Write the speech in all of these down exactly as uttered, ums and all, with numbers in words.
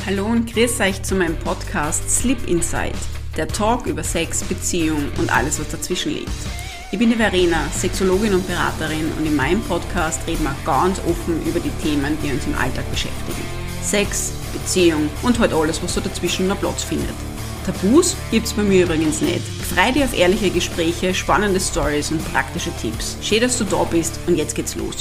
Hallo und grüß euch zu meinem Podcast Sleep Inside, der Talk über Sex, Beziehung und alles, was dazwischen liegt. Ich bin die Verena, Sexologin und Beraterin, und in meinem Podcast reden wir ganz offen über die Themen, die uns im Alltag beschäftigen. Sex, Beziehung und halt alles, was so dazwischen noch Platz findet. Tabus gibt's bei mir übrigens nicht. Freu dich auf ehrliche Gespräche, spannende Stories und praktische Tipps. Schön, dass du da bist, und jetzt geht's los.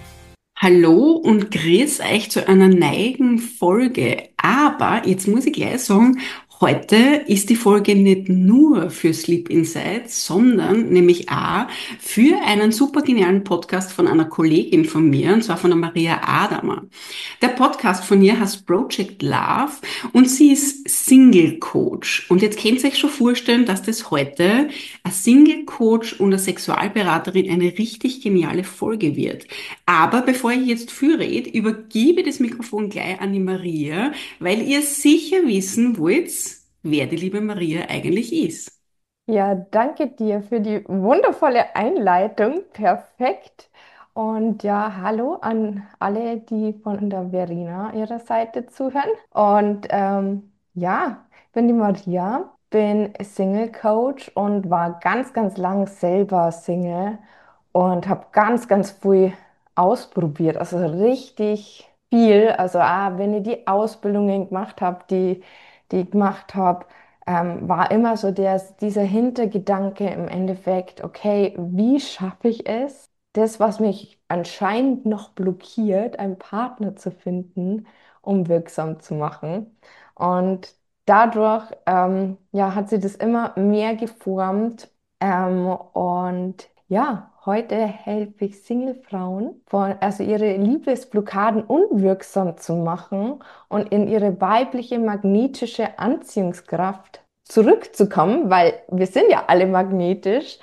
Hallo und grüß euch zu einer neuen Folge. Aber jetzt muss ich gleich sagen, heute ist die Folge nicht nur für Sleep Insight, sondern nämlich auch für einen super genialen Podcast von einer Kollegin von mir, und zwar von der Maria Adamer. Der Podcast von ihr heißt Project Love und sie ist Single Coach. Und jetzt könnt ihr euch schon vorstellen, dass das heute ein Single Coach und eine Sexualberaterin eine richtig geniale Folge wird. Aber bevor ich jetzt viel rede, übergebe ich das Mikrofon gleich an die Maria, weil ihr sicher wissen wollt, wer die liebe Maria eigentlich ist. Ja, danke dir für die wundervolle Einleitung. Perfekt. Und ja, hallo an alle, die von der Verena ihrer Seite zuhören. Und ähm, ja, ich bin die Maria, bin Single Coach und war ganz, ganz lang selber Single und habe ganz, ganz viel ausprobiert. Also richtig viel. Also auch wenn ich die Ausbildungen gemacht habe, die, die ich gemacht habe, ähm, war immer so der, dieser Hintergedanke im Endeffekt, okay, wie schaffe ich es, das, was mich anscheinend noch blockiert, einen Partner zu finden, um wirksam zu machen. Und dadurch, ähm, ja, hat sie das immer mehr geformt. Ähm, und ja, heute helfe ich Single-Frauen, von, also ihre Liebesblockaden unwirksam zu machen und in ihre weibliche magnetische Anziehungskraft zurückzukommen, weil wir sind ja alle magnetisch,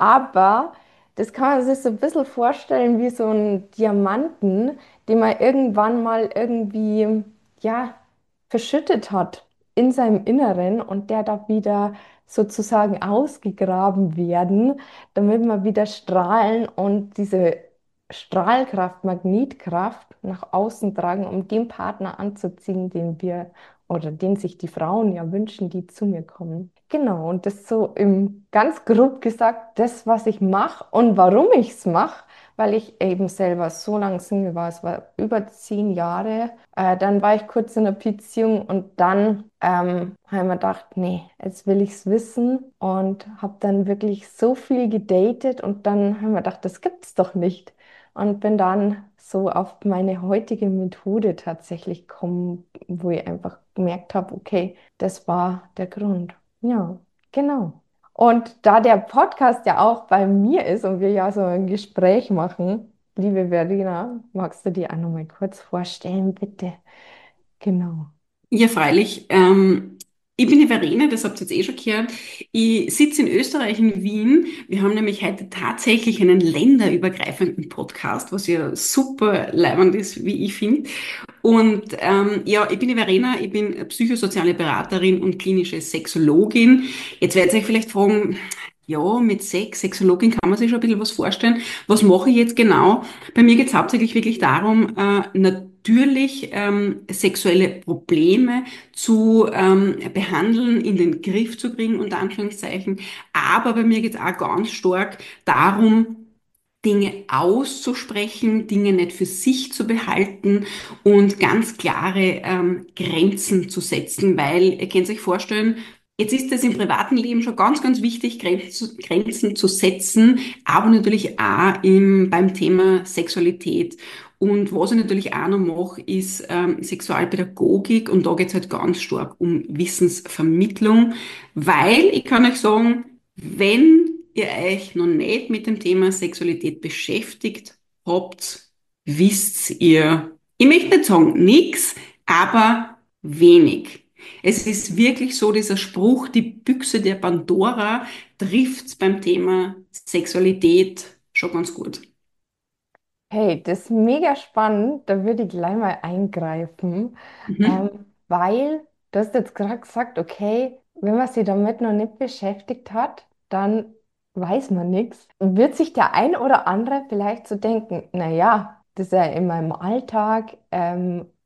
aber das kann man sich so ein bisschen vorstellen wie so ein Diamanten, den man irgendwann mal irgendwie, ja, verschüttet hat in seinem Inneren, und der darf wieder sozusagen ausgegraben werden, damit wir wieder strahlen und diese Strahlkraft, Magnetkraft nach außen tragen, um den Partner anzuziehen, den wir oder den sich die Frauen ja wünschen, die zu mir kommen. Genau, und das so im ganz grob gesagt, das, was ich mache und warum ich es mache, weil ich eben selber so lange Single war, es war über zehn Jahre. Äh, dann war ich kurz in einer Beziehung und dann ähm, habe ich mir gedacht, nee, jetzt will ich es wissen, und habe dann wirklich so viel gedatet, und dann habe ich mir gedacht, das gibt's doch nicht. Und bin dann so auf meine heutige Methode tatsächlich gekommen, wo ich einfach gemerkt habe, okay, das war der Grund. Ja, genau. Und da der Podcast ja auch bei mir ist und wir ja so ein Gespräch machen, liebe Verena, magst du dir auch noch mal kurz vorstellen, bitte? Genau. Ja, freilich. Ähm, ich bin die Verena, das habt ihr jetzt eh schon gehört. Ich sitze in Österreich, in Wien. Wir haben nämlich heute tatsächlich einen länderübergreifenden Podcast, was ja super leibend ist, wie ich finde. Und ähm, ja, ich bin die Verena, ich bin psychosoziale Beraterin und klinische Sexologin. Jetzt werdet ihr euch vielleicht fragen, ja, mit Sex, Sexologin kann man sich schon ein bisschen was vorstellen. Was mache ich jetzt genau? Bei mir geht es hauptsächlich wirklich darum, äh, natürlich ähm, sexuelle Probleme zu ähm, behandeln, in den Griff zu kriegen, unter Anführungszeichen. Aber bei mir geht es auch ganz stark darum, Dinge auszusprechen, Dinge nicht für sich zu behalten und ganz klare ähm, Grenzen zu setzen, weil ihr könnt euch vorstellen, jetzt ist es im privaten Leben schon ganz, ganz wichtig, Grenzen, Grenzen zu setzen, aber natürlich auch im, beim Thema Sexualität. Und was ich natürlich auch noch mache, ist ähm, Sexualpädagogik, und da geht es halt ganz stark um Wissensvermittlung, weil ich kann euch sagen, wenn ihr euch noch nicht mit dem Thema Sexualität beschäftigt habt, wisst ihr, ich möchte nicht sagen nix, aber wenig. Es ist wirklich so, dieser Spruch, die Büchse der Pandora trifft's beim Thema Sexualität schon ganz gut. Hey, das ist mega spannend. Da würde ich gleich mal eingreifen, Mhm. ähm, weil du hast jetzt gerade gesagt, okay, wenn man sich damit noch nicht beschäftigt hat, dann weiß man nichts. Wird sich der ein oder andere vielleicht so denken, naja, das ist ja in meinem Alltag, ähm,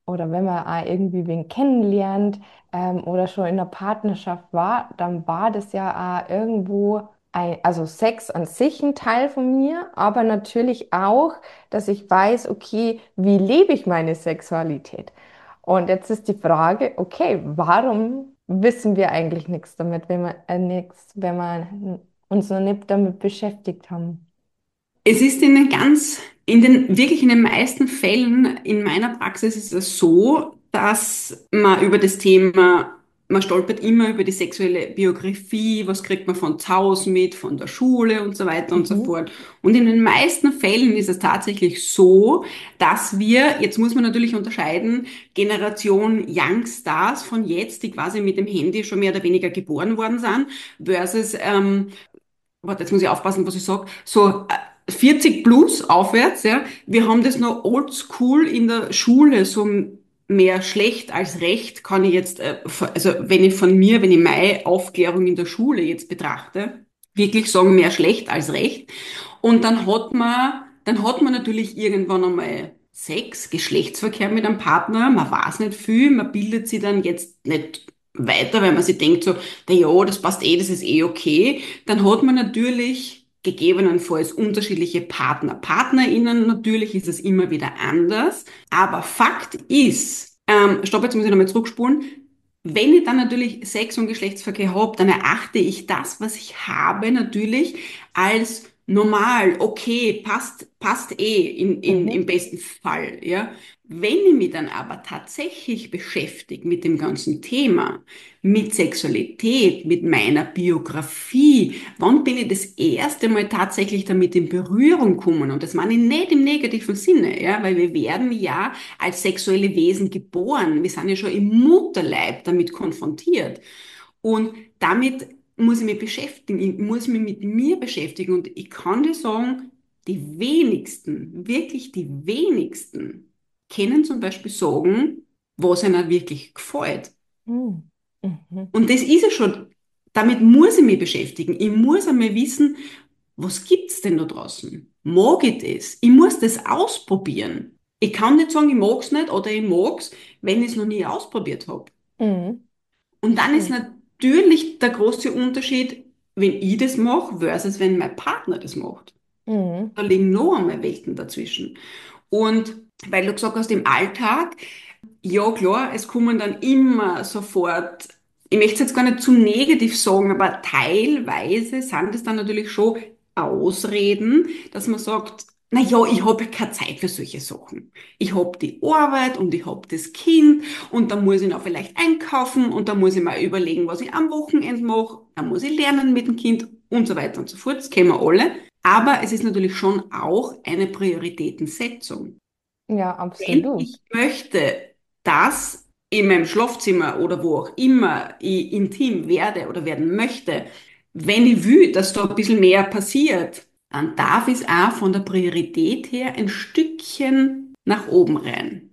oder wenn man auch irgendwie wen kennenlernt ähm, oder schon in einer Partnerschaft war, dann war das ja auch irgendwo ein, also Sex an sich ein Teil von mir, aber natürlich auch, dass ich weiß, okay, wie lebe ich meine Sexualität? Und jetzt ist die Frage, okay, warum wissen wir eigentlich nichts damit, wenn wir äh, nichts, wenn wir uns noch nicht damit beschäftigt haben? Es ist in den ganz, in den, wirklich in den meisten Fällen in meiner Praxis ist es so, dass man über das Thema, man stolpert immer über die sexuelle Biografie, was kriegt man von zu Hause mit, von der Schule und so weiter und so Mhm. fort. Und in den meisten Fällen ist es tatsächlich so, dass wir, jetzt muss man natürlich unterscheiden, Generation Youngstars von jetzt, die quasi mit dem Handy schon mehr oder weniger geboren worden sind, versus ähm, warte, jetzt muss ich aufpassen, was ich sage, so äh, vierzig plus aufwärts, ja, wir haben das noch oldschool in der Schule, so mehr schlecht als recht, kann ich jetzt, äh, also wenn ich von mir, wenn ich meine Aufklärung in der Schule jetzt betrachte, wirklich sagen, mehr schlecht als recht. Und dann hat man, dann hat man natürlich irgendwann einmal Sex, Geschlechtsverkehr mit einem Partner, man weiß nicht viel, man bildet sich dann jetzt nicht weiter, weil man sich denkt so, na ja, das passt eh, das ist eh okay. Dann hat man natürlich gegebenenfalls unterschiedliche Partner. PartnerInnen, natürlich ist es immer wieder anders. Aber Fakt ist, ähm, stopp, jetzt muss ich nochmal zurückspulen. Wenn ich dann natürlich Sex und Geschlechtsverkehr habe, dann erachte ich das, was ich habe, natürlich als normal, okay, passt, passt eh in, in, Mhm. im besten Fall, ja. Wenn ich mich dann aber tatsächlich beschäftige mit dem ganzen Thema, mit Sexualität, mit meiner Biografie. Wann bin ich das erste Mal tatsächlich damit in Berührung gekommen? Und das meine ich nicht im negativen Sinne, ja, weil wir werden ja als sexuelle Wesen geboren. Wir sind ja schon im Mutterleib damit konfrontiert. Und damit muss ich mich beschäftigen. Ich muss mich mit mir beschäftigen. Und ich kann dir sagen, die wenigsten, wirklich die wenigsten, können zum Beispiel sagen, was ihnen wirklich gefällt. Mhm. Mhm. Und das ist ja schon, damit muss ich mich beschäftigen. Ich muss einmal wissen, was gibt's denn da draußen? Mag ich das? Ich muss das ausprobieren. Ich kann nicht sagen, ich mag's nicht oder ich mag's, wenn ich es noch nie ausprobiert habe. Mhm. Und dann ist Stimmt. natürlich der große Unterschied, wenn ich das mache versus wenn mein Partner das macht. Mhm. Da liegen noch einmal Welten dazwischen. Und weil du gesagt hast, im Alltag, ja, klar, es kommen dann immer sofort, ich möchte es jetzt gar nicht zu negativ sagen, aber teilweise sind es dann natürlich schon Ausreden, dass man sagt, na ja, ich habe keine Zeit für solche Sachen. Ich habe die Arbeit und ich habe das Kind und dann muss ich noch vielleicht einkaufen und dann muss ich mal überlegen, was ich am Wochenende mache, dann muss ich lernen mit dem Kind und so weiter und so fort. Das kennen wir alle. Aber es ist natürlich schon auch eine Prioritätensetzung. Ja, Wenn absolut. ich möchte, dass in meinem Schlafzimmer oder wo auch immer ich intim werde oder werden möchte, wenn ich will, dass da ein bisschen mehr passiert, dann darf ich es auch von der Priorität her ein Stückchen nach oben rein.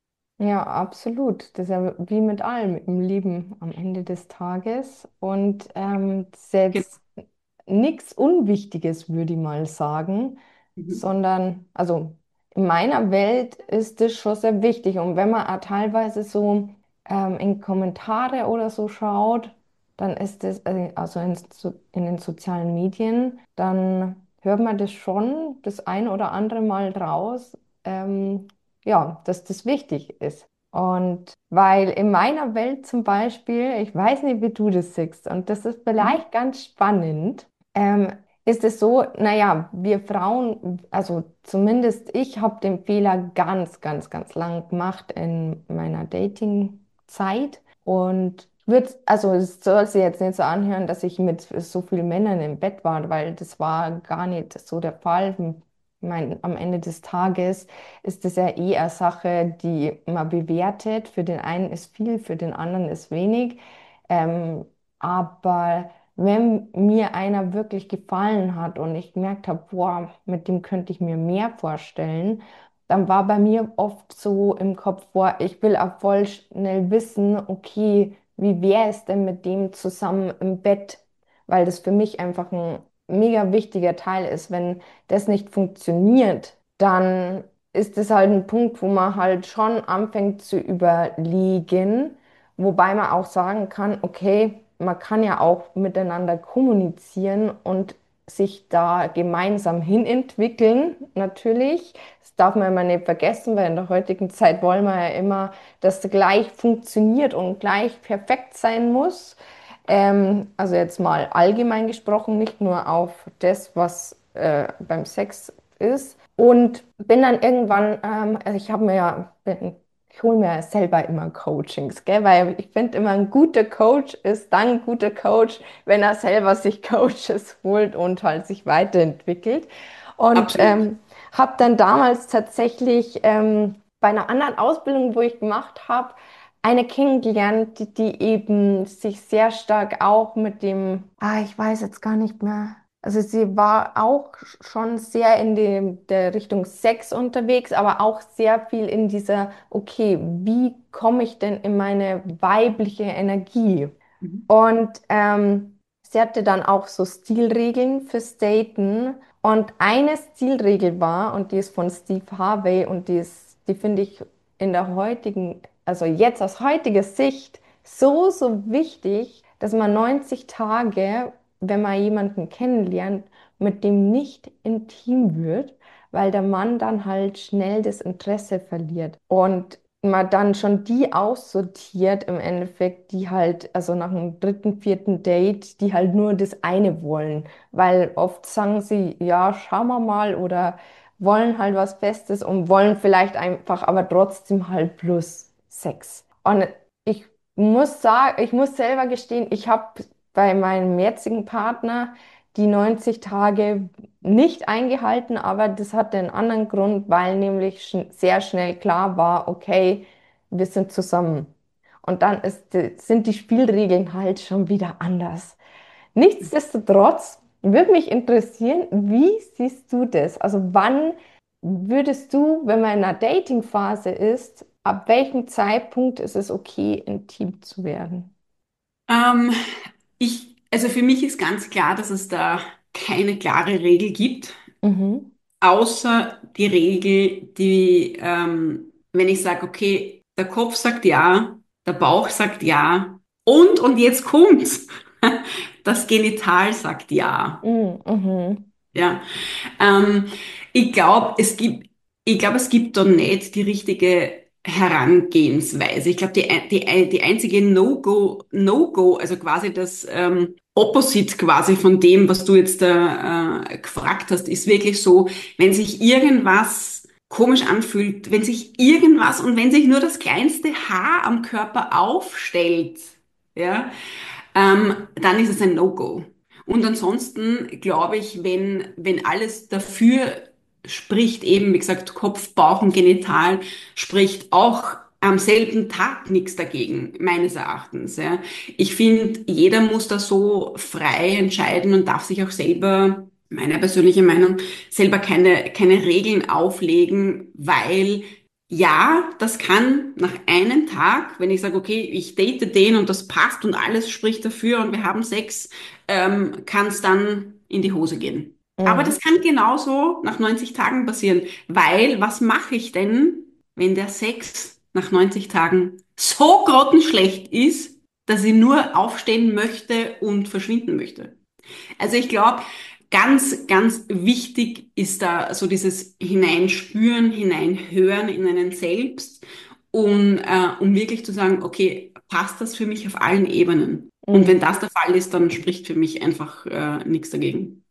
Ja, absolut. Das ist ja wie mit allem im Leben am Ende des Tages. Und ähm, das ist Genau. jetzt nichts Unwichtiges, würde ich mal sagen, Mhm. sondern, also in meiner Welt ist das schon sehr wichtig. Und wenn man auch teilweise so ähm, in Kommentare oder so schaut, dann ist das, äh, also in, so- in den sozialen Medien, dann hört man das schon das ein oder andere Mal draus. Ähm, ja, dass das wichtig ist. Und weil in meiner Welt zum Beispiel, ich weiß nicht, wie du das siehst, und das ist Mhm. vielleicht ganz spannend, ähm, ist es so, naja, wir Frauen, also zumindest ich habe den Fehler ganz, ganz, ganz lang gemacht in meiner Dating-Zeit. Und wird, also es soll sich jetzt nicht so anhören, dass ich mit so vielen Männern im Bett war, weil das war gar nicht so der Fall. Ich meine, am Ende des Tages ist es ja eh eine Sache, die man bewertet. Für den einen ist viel, für den anderen ist wenig. Ähm, aber wenn mir einer wirklich gefallen hat und ich gemerkt habe, boah, mit dem könnte ich mir mehr vorstellen, dann war bei mir oft so im Kopf, boah, ich will auch voll schnell wissen, okay, wie wäre es denn mit dem zusammen im Bett? Weil das für mich einfach ein mega wichtiger Teil ist. Wenn das nicht funktioniert, dann ist es halt ein Punkt, wo man halt schon anfängt zu überlegen, wobei man auch sagen kann, okay, man kann ja auch miteinander kommunizieren und sich da gemeinsam hinentwickeln, natürlich. Das darf man immer nicht vergessen, weil in der heutigen Zeit wollen wir ja immer, dass es gleich funktioniert und gleich perfekt sein muss. Ähm, also jetzt mal allgemein gesprochen, nicht nur auf das, was äh, beim Sex ist. Und bin dann irgendwann, ähm, also ich habe mir ja, bin, ich hole mir selber immer Coachings, gell? Weil ich finde immer, ein guter Coach ist dann ein guter Coach, wenn er selber sich Coaches holt und halt sich weiterentwickelt. Und Absolut. ähm, habe dann damals tatsächlich ähm, bei einer anderen Ausbildung, wo ich gemacht habe, eine kennengelernt, die, die eben sich sehr stark auch mit dem, ah, ich weiß jetzt gar nicht mehr. Also sie war auch schon sehr in dem, der Richtung Sex unterwegs, aber auch sehr viel in dieser, okay, wie komme ich denn in meine weibliche Energie? Mhm. Und ähm, sie hatte dann auch so Stilregeln fürs Daten. Und eine Stilregel war, und die ist von Steve Harvey, und die ist, die finde ich in der heutigen, also jetzt aus heutiger Sicht, so, so wichtig, dass man neunzig Tage, wenn man jemanden kennenlernt, mit dem nicht intim wird, weil der Mann dann halt schnell das Interesse verliert. Und man dann schon die aussortiert im Endeffekt, die halt, also nach dem dritten, vierten Date, die halt nur das eine wollen. Weil oft sagen sie, ja, schauen wir mal oder wollen halt was Festes und wollen vielleicht einfach, aber trotzdem halt plus Sex. Und ich muss sagen, ich muss selber gestehen, ich habe bei meinem jetzigen Partner die neunzig Tage nicht eingehalten, aber das hatte einen anderen Grund, weil nämlich schn sehr schnell klar war, okay, wir sind zusammen. Und dann ist, die- sind die Spielregeln halt schon wieder anders. Nichtsdestotrotz würde mich interessieren, wie siehst du das? Also wann würdest du, wenn man in einer Dating-Phase ist, ab welchem Zeitpunkt ist es okay, intim zu werden? Ähm, ich, also für mich ist ganz klar, dass es da keine klare Regel gibt, Mhm. außer die Regel, die, ähm, wenn ich sage, okay, der Kopf sagt ja, der Bauch sagt ja und, und jetzt kommt's, das Genital sagt ja. Mhm. Mhm. Ja, ähm, ich glaube, es gibt, ich glaube, es gibt da nicht die richtige Herangehensweise. Ich glaube, die, ein- die, ein- die einzige No-Go, No-Go, also quasi das ähm, Opposite quasi von dem, was du jetzt da äh, gefragt hast, ist wirklich so, wenn sich irgendwas komisch anfühlt, wenn sich irgendwas und wenn sich nur das kleinste Haar am Körper aufstellt, ja, ähm, dann ist es ein No-Go. Und ansonsten glaube ich, wenn, wenn alles dafür spricht, eben, wie gesagt, Kopf, Bauch und Genital, spricht auch am selben Tag nichts dagegen, meines Erachtens. Ja. Ich finde, jeder muss da so frei entscheiden und darf sich auch selber, meine persönliche Meinung, selber keine, keine Regeln auflegen, weil ja, das kann nach einem Tag, wenn ich sage, okay, ich date den und das passt und alles spricht dafür und wir haben Sex, ähm, kann es dann in die Hose gehen. Aber Mhm. das kann genauso nach neunzig Tagen passieren, weil was mache ich denn, wenn der Sex nach neunzig Tagen so grottenschlecht ist, dass ich nur aufstehen möchte und verschwinden möchte? Also ich glaube, ganz, ganz wichtig ist da so dieses Hineinspüren, Hineinhören in einen selbst, um, äh, um wirklich zu sagen, okay, passt das für mich auf allen Ebenen? Und Mhm. wenn das der Fall ist, dann spricht für mich einfach äh, nichts dagegen.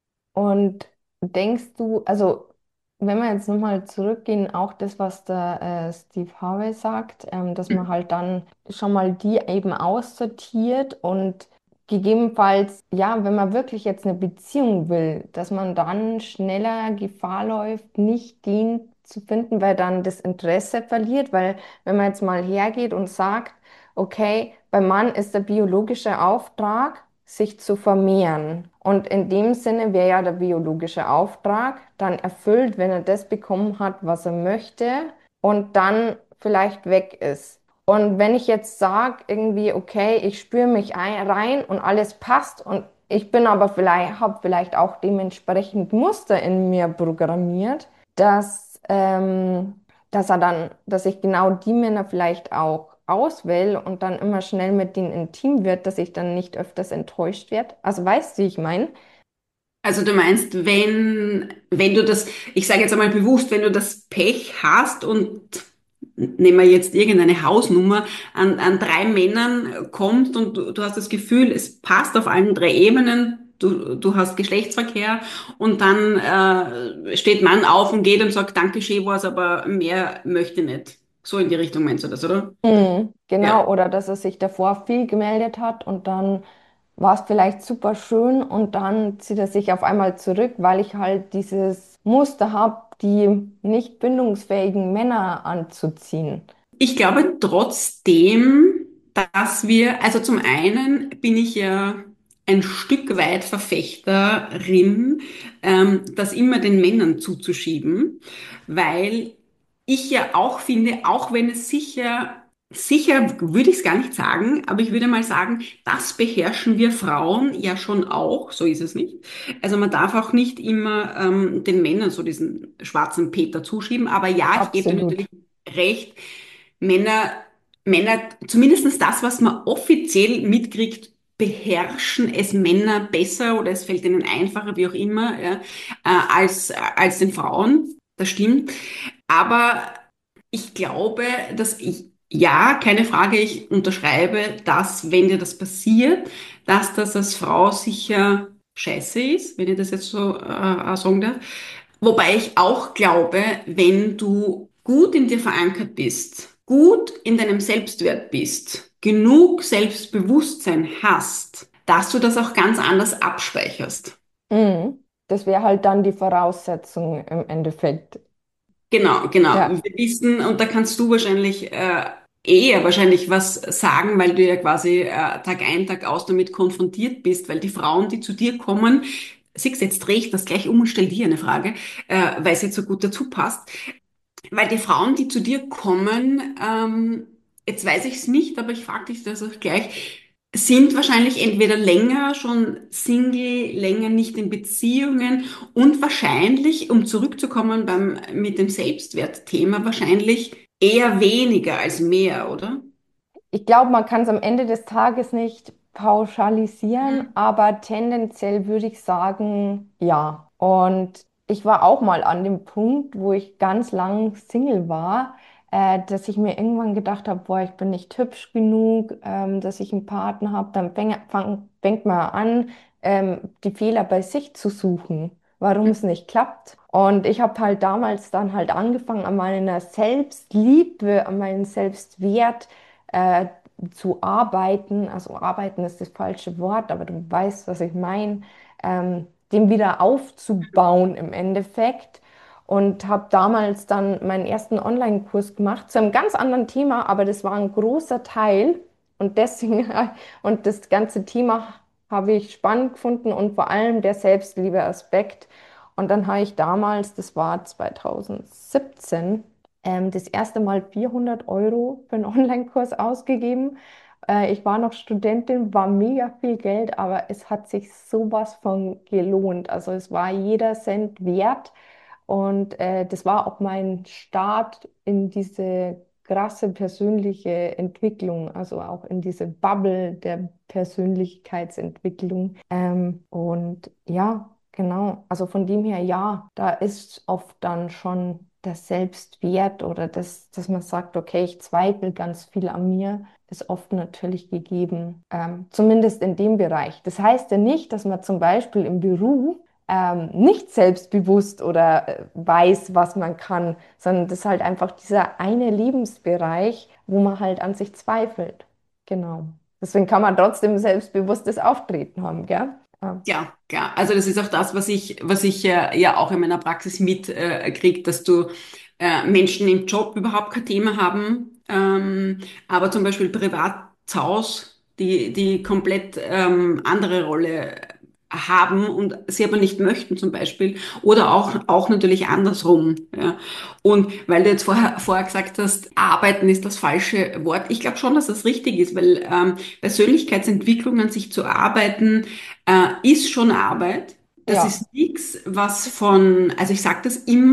Und denkst du, also wenn wir jetzt nochmal zurückgehen, auch das, was der äh, Steve Harvey sagt, ähm, dass man halt dann schon mal die eben aussortiert und gegebenenfalls, ja, wenn man wirklich jetzt eine Beziehung will, dass man dann schneller Gefahr läuft, nicht den zu finden, weil dann das Interesse verliert, weil wenn man jetzt mal hergeht und sagt, okay, beim Mann ist der biologische Auftrag, sich zu vermehren. Und in dem Sinne wäre ja der biologische Auftrag dann erfüllt, wenn er das bekommen hat, was er möchte und dann vielleicht weg ist. Und wenn ich jetzt sage, irgendwie, okay, ich spüre mich ein, rein und alles passt und ich bin aber vielleicht, habe vielleicht auch dementsprechend Muster in mir programmiert, dass ähm, dass er dann, dass ich genau die Männer vielleicht auch auswähle und dann immer schnell mit denen intim wird, dass ich dann nicht öfters enttäuscht werde. Also weißt du, wie ich meine? Also du meinst, wenn, wenn du das, ich sage jetzt einmal bewusst, wenn du das Pech hast und nehmen wir jetzt irgendeine Hausnummer, an, an drei Männern kommst und du, du hast das Gefühl, es passt auf allen drei Ebenen, du, du hast Geschlechtsverkehr und dann äh, steht Mann auf und geht und sagt, danke, schön war's, aber mehr möchte ich nicht. So in die Richtung meinst du das, oder? Mhm, genau, Ja. oder dass er sich davor viel gemeldet hat und dann war es vielleicht super schön und dann zieht er sich auf einmal zurück, weil ich halt dieses Muster habe, die nicht bindungsfähigen Männer anzuziehen. Ich glaube trotzdem, dass wir, also zum einen bin ich ja ein Stück weit Verfechterin, ähm, das immer den Männern zuzuschieben, weil ich ja auch finde, auch wenn es sicher, sicher würde ich es gar nicht sagen, aber ich würde mal sagen, das beherrschen wir Frauen ja schon auch, so ist es nicht. Also man darf auch nicht immer ähm, den Männern so diesen schwarzen Peter zuschieben, aber ja, ich gebe dir Absolut. natürlich recht. Männer, Männer, zumindest das, was man offiziell mitkriegt, beherrschen es Männer besser oder es fällt ihnen einfacher, wie auch immer, ja, äh, als, als den Frauen. Das stimmt. Aber ich glaube, dass ich, ja, keine Frage, ich unterschreibe, dass, wenn dir das passiert, dass das als Frau sicher scheiße ist, wenn ich das jetzt so äh, sagen darf. Wobei ich auch glaube, wenn du gut in dir verankert bist, gut in deinem Selbstwert bist, genug Selbstbewusstsein hast, dass du das auch ganz anders abspeicherst. Mhm. Das wäre halt dann die Voraussetzung im Endeffekt. Genau, genau. Ja, Wir wissen, und da kannst du wahrscheinlich äh, eher wahrscheinlich was sagen, weil du ja quasi äh, Tag ein, Tag aus damit konfrontiert bist, weil die Frauen, die zu dir kommen, siehst, jetzt drehe ich das gleich um und stell dir eine Frage, äh, weil es jetzt so gut dazu passt. Weil die Frauen, die zu dir kommen, ähm, jetzt weiß ich es nicht, aber ich frage dich das auch gleich, sind wahrscheinlich entweder länger schon Single, länger nicht in Beziehungen und wahrscheinlich, um zurückzukommen beim, mit dem Selbstwertthema, wahrscheinlich eher weniger als mehr, oder? ich glaube, man kann es am Ende des Tages nicht pauschalisieren, aber tendenziell würde ich sagen, ja. Und ich war auch mal an dem Punkt, wo ich ganz lang Single war, äh, dass ich mir irgendwann gedacht habe, boah, ich bin nicht hübsch genug, ähm, dass ich einen Partner habe. Dann fäng, fang, fängt man an, ähm, die Fehler bei sich zu suchen, warum es nicht klappt. Und ich habe halt damals dann halt angefangen, an meiner Selbstliebe, an meinem Selbstwert, äh, zu arbeiten, also arbeiten ist das falsche Wort, aber du weißt, was ich meine, ähm, den wieder aufzubauen im Endeffekt. Und habe damals dann meinen ersten Online-Kurs gemacht zu einem ganz anderen Thema, aber das war ein großer Teil und deswegen und das ganze Thema habe ich spannend gefunden und vor allem der Selbstliebe-Aspekt. Und dann habe ich damals, das war zweitausendsiebzehn, ähm, das erste Mal vierhundert Euro für einen Online-Kurs ausgegeben. Äh, ich war noch Studentin, war mega viel Geld, aber es hat sich sowas von gelohnt. Also es war jeder Cent wert. Und äh, das war auch mein Start in diese krasse persönliche Entwicklung, also auch in diese Bubble der Persönlichkeitsentwicklung. Ähm, und ja, genau, also von dem her, ja, da ist oft dann schon der Selbstwert oder das, dass man sagt, okay, ich zweifle ganz viel an mir, ist oft natürlich gegeben, ähm, zumindest in dem Bereich. Das heißt ja nicht, dass man zum Beispiel im Beruf ähm, nicht selbstbewusst oder äh, weiß, was man kann, sondern das ist halt einfach dieser eine Lebensbereich, wo man halt an sich zweifelt. Genau. Deswegen kann man trotzdem selbstbewusstes Auftreten haben, gell? Ja. Ja, klar. Also das ist auch das, was ich, was ich äh, ja auch in meiner Praxis mitkriege, äh, krieg, dass du äh, Menschen im Job überhaupt kein Thema haben, ähm, aber zum Beispiel privat zu Hause, die, die komplett ähm, andere Rolle haben und sie aber nicht möchten zum Beispiel oder auch, auch natürlich andersrum. Ja. Und weil du jetzt vorher, vorher gesagt hast, arbeiten ist das falsche Wort. Ich glaube schon, dass das richtig ist, weil ähm, Persönlichkeitsentwicklung an sich zu arbeiten, äh, ist schon Arbeit. Das Ja. ist nichts, was von, also ich sage das immer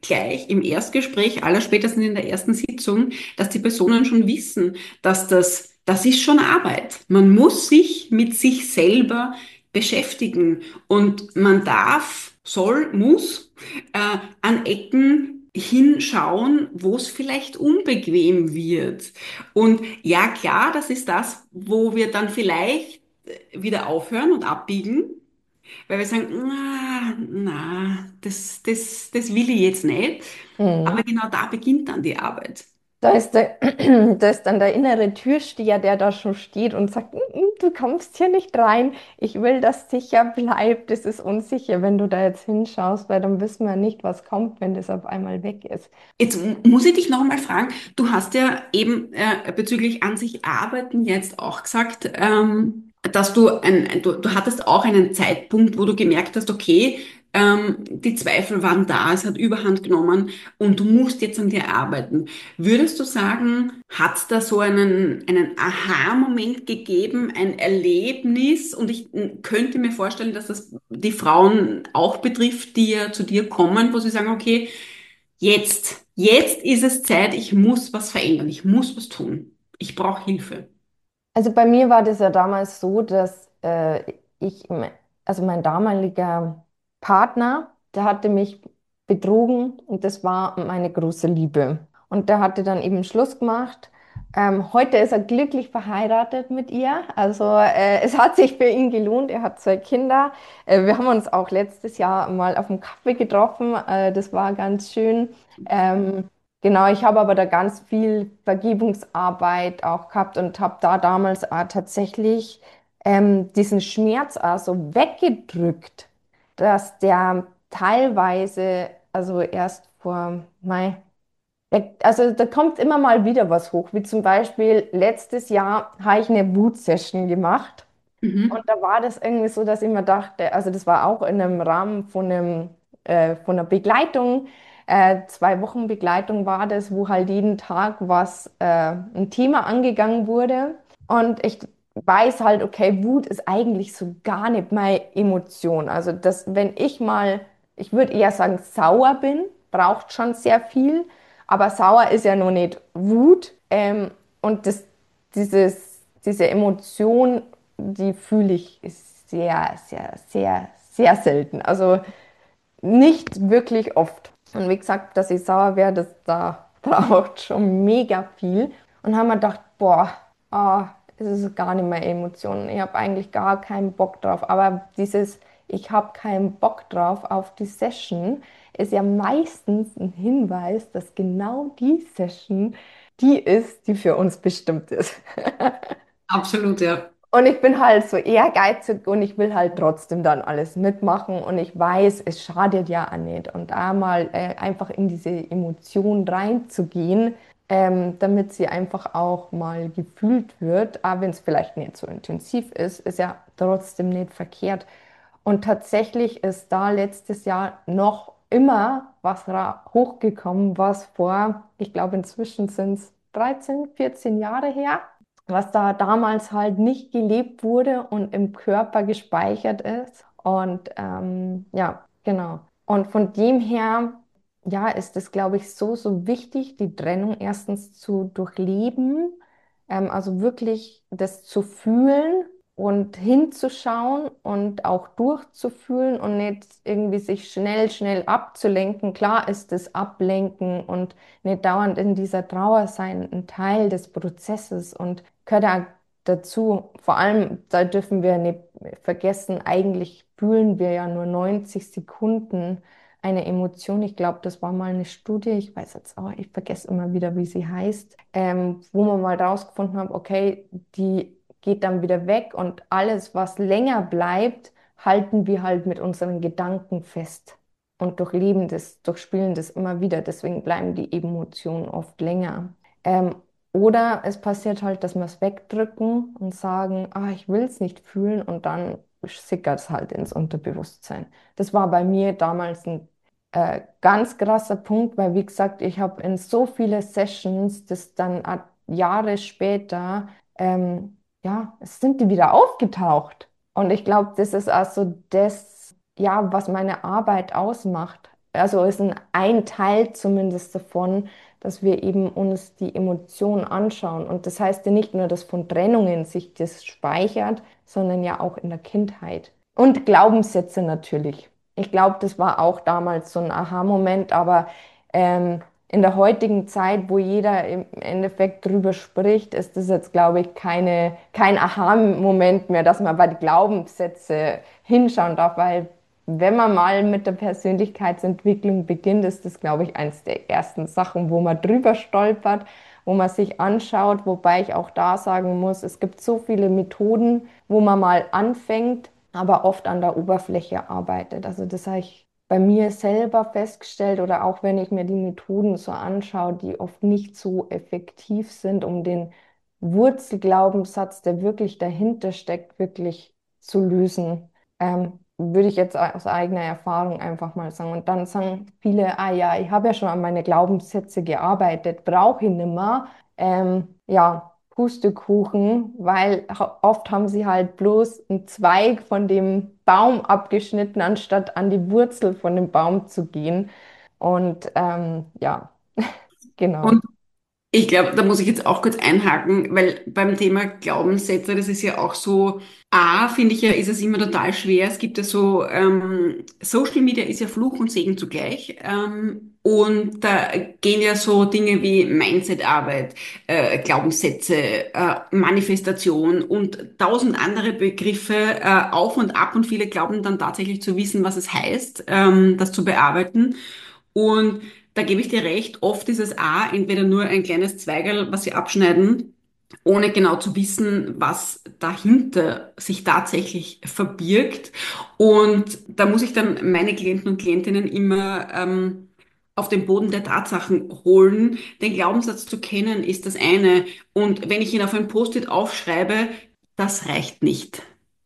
gleich im Erstgespräch, allerspätestens in der ersten Sitzung, dass die Personen schon wissen, dass das, das ist schon Arbeit. Man muss sich mit sich selber beschäftigen und man darf, soll, muss äh, an Ecken hinschauen, wo es vielleicht unbequem wird. Und ja, klar, das ist das, wo wir dann vielleicht wieder aufhören und abbiegen, weil wir sagen, na, na, das, das, das will ich jetzt nicht. Aber Mhm. genau da beginnt dann die Arbeit. Da ist der, da ist dann der innere Türsteher, der da schon steht und sagt, "Mm, mm, du kommst hier nicht rein. Ich will, dass sicher bleibt. Es ist unsicher, wenn du da jetzt hinschaust, weil dann wissen wir nicht, was kommt, wenn das auf einmal weg ist." Jetzt m- muss ich dich noch einmal fragen, du hast ja eben äh, bezüglich an sich Arbeiten jetzt auch gesagt, ähm, dass du, ein, ein- du, du hattest auch einen Zeitpunkt, wo du gemerkt hast, okay, ähm, die Zweifel waren da, es hat Überhand genommen und du musst jetzt an dir arbeiten. Würdest du sagen, hat es da so einen, einen Aha-Moment gegeben, ein Erlebnis? Und ich m, könnte mir vorstellen, dass das die Frauen auch betrifft, die ja zu dir kommen, wo sie sagen, okay, jetzt, jetzt ist es Zeit, ich muss was verändern, ich muss was tun. Ich brauche Hilfe. Also bei mir war das ja damals so, dass äh, ich, also mein damaliger Partner, der hatte mich betrogen und das war meine große Liebe. Und der hatte dann eben Schluss gemacht. Ähm, heute ist er glücklich verheiratet mit ihr. Also äh, es hat sich für ihn gelohnt. Er hat zwei Kinder. Äh, wir haben uns auch letztes Jahr mal auf dem Kaffee getroffen. Äh, das war ganz schön. Ähm, Genau, ich habe aber da ganz viel Vergebungsarbeit auch gehabt und habe da damals auch tatsächlich ähm, diesen Schmerz auch so weggedrückt, dass der teilweise, also erst vor, mei, also da kommt immer mal wieder was hoch, wie zum Beispiel letztes Jahr habe ich eine Wut-Session gemacht. Und Mhm. da war das irgendwie so, dass ich mir dachte, also das war auch in einem Rahmen von einem, äh, von einer Begleitung, äh, zwei Wochen Begleitung war das, wo halt jeden Tag was, äh, ein Thema angegangen wurde. Und ich weiß halt, okay, Wut ist eigentlich so gar nicht meine Emotion. Also das, wenn ich mal, ich würde eher sagen, sauer bin, braucht schon sehr viel, aber sauer ist ja noch nicht Wut. Ähm, und das, dieses, diese Emotion, die fühle ich sehr, sehr, sehr, sehr selten. Also nicht wirklich oft. Und wie gesagt, dass ich sauer werde, das da braucht schon mega viel. Und haben wir gedacht, boah, ah, es ist gar nicht mehr Emotionen. Ich habe eigentlich gar keinen Bock drauf. Aber dieses, ich habe keinen Bock drauf auf die Session, ist ja meistens ein Hinweis, dass genau die Session die ist, die für uns bestimmt ist. Absolut, ja. Und ich bin halt so ehrgeizig und ich will halt trotzdem dann alles mitmachen und ich weiß, es schadet ja auch nicht. Und da mal äh, einfach in diese Emotion reinzugehen, ähm, damit sie einfach auch mal gefühlt wird, auch wenn es vielleicht nicht so intensiv ist, ist ja trotzdem nicht verkehrt. Und tatsächlich ist da letztes Jahr noch immer was ra- hochgekommen, was vor, ich glaube inzwischen sind es dreizehn, vierzehn Jahre her, was da damals halt nicht gelebt wurde und im Körper gespeichert ist. Und ähm, ja, genau. Und von dem her, ja, ist es, glaube ich, so, so wichtig, die Trennung erstens zu durchleben, ähm, also wirklich das zu fühlen und hinzuschauen und auch durchzufühlen und nicht irgendwie sich schnell, schnell abzulenken. Klar ist das Ablenken und nicht dauernd in dieser Trauer sein, ein Teil des Prozesses und gehört auch dazu. Vor allem, da dürfen wir nicht vergessen, eigentlich fühlen wir ja nur neunzig Sekunden eine Emotion. Ich glaube, das war mal eine Studie, ich weiß jetzt auch, ich vergesse immer wieder, wie sie heißt, ähm, wo man mal rausgefunden hat, okay, die geht dann wieder weg und alles, was länger bleibt, halten wir halt mit unseren Gedanken fest und durchleben das, durchspielen das immer wieder. Deswegen bleiben die Emotionen oft länger. Ähm, oder es passiert halt, dass wir es wegdrücken und sagen, ah, ich will es nicht fühlen und dann sickert es halt ins Unterbewusstsein. Das war bei mir damals ein äh, ganz krasser Punkt, weil wie gesagt, ich habe in so viele Sessions, das dann a- Jahre später, ähm, ja, es sind die wieder aufgetaucht. Und ich glaube, das ist also das, ja, was meine Arbeit ausmacht. also ist ein, ein Teil zumindest davon, dass wir eben uns die Emotionen anschauen. Und das heißt ja nicht nur, dass von Trennungen sich das speichert, sondern ja auch in der Kindheit. Und Glaubenssätze natürlich. Ich glaube, das war auch damals so ein Aha-Moment, aber ähm, in der heutigen Zeit, wo jeder im Endeffekt drüber spricht, ist das jetzt, glaube ich, keine, kein Aha-Moment mehr, dass man bei den Glaubenssätzen hinschauen darf, weil wenn man mal mit der Persönlichkeitsentwicklung beginnt, ist das, glaube ich, eines der ersten Sachen, wo man drüber stolpert, wo man sich anschaut, wobei ich auch da sagen muss, es gibt so viele Methoden, wo man mal anfängt, aber oft an der Oberfläche arbeitet. Also das habe ich bei mir selber festgestellt oder auch wenn ich mir die Methoden so anschaue, die oft nicht so effektiv sind, um den Wurzelglaubenssatz, der wirklich dahinter steckt, wirklich zu lösen. Ähm, würde ich jetzt aus eigener Erfahrung einfach mal sagen. Und dann sagen viele, ah ja, ich habe ja schon an meine Glaubenssätze gearbeitet, brauche ich nimmer. Ähm, ja, Pustekuchen, weil ha- oft haben sie halt bloß einen Zweig von dem Baum abgeschnitten, anstatt an die Wurzel von dem Baum zu gehen. Und ähm, ja, genau. Und ich glaube, da muss ich jetzt auch kurz einhaken, weil beim Thema Glaubenssätze, das ist ja auch so, A, finde ich ja, ist es immer total schwer. Es gibt ja so, ähm, Social Media ist ja Fluch und Segen zugleich. Ähm, und da gehen ja so Dinge wie Mindset-Arbeit, äh, Glaubenssätze, äh, Manifestation und tausend andere Begriffe äh, auf und ab und viele glauben dann tatsächlich zu wissen, was es heißt, ähm, das zu bearbeiten. Und da gebe ich dir recht, oft ist es A, entweder nur ein kleines Zweigerl, was sie abschneiden, ohne genau zu wissen, was dahinter sich tatsächlich verbirgt. Und da muss ich dann meine Klienten und Klientinnen immer ähm, auf den Boden der Tatsachen holen. Den Glaubenssatz zu kennen ist das eine. Und wenn ich ihn auf ein Post-it aufschreibe, das reicht nicht.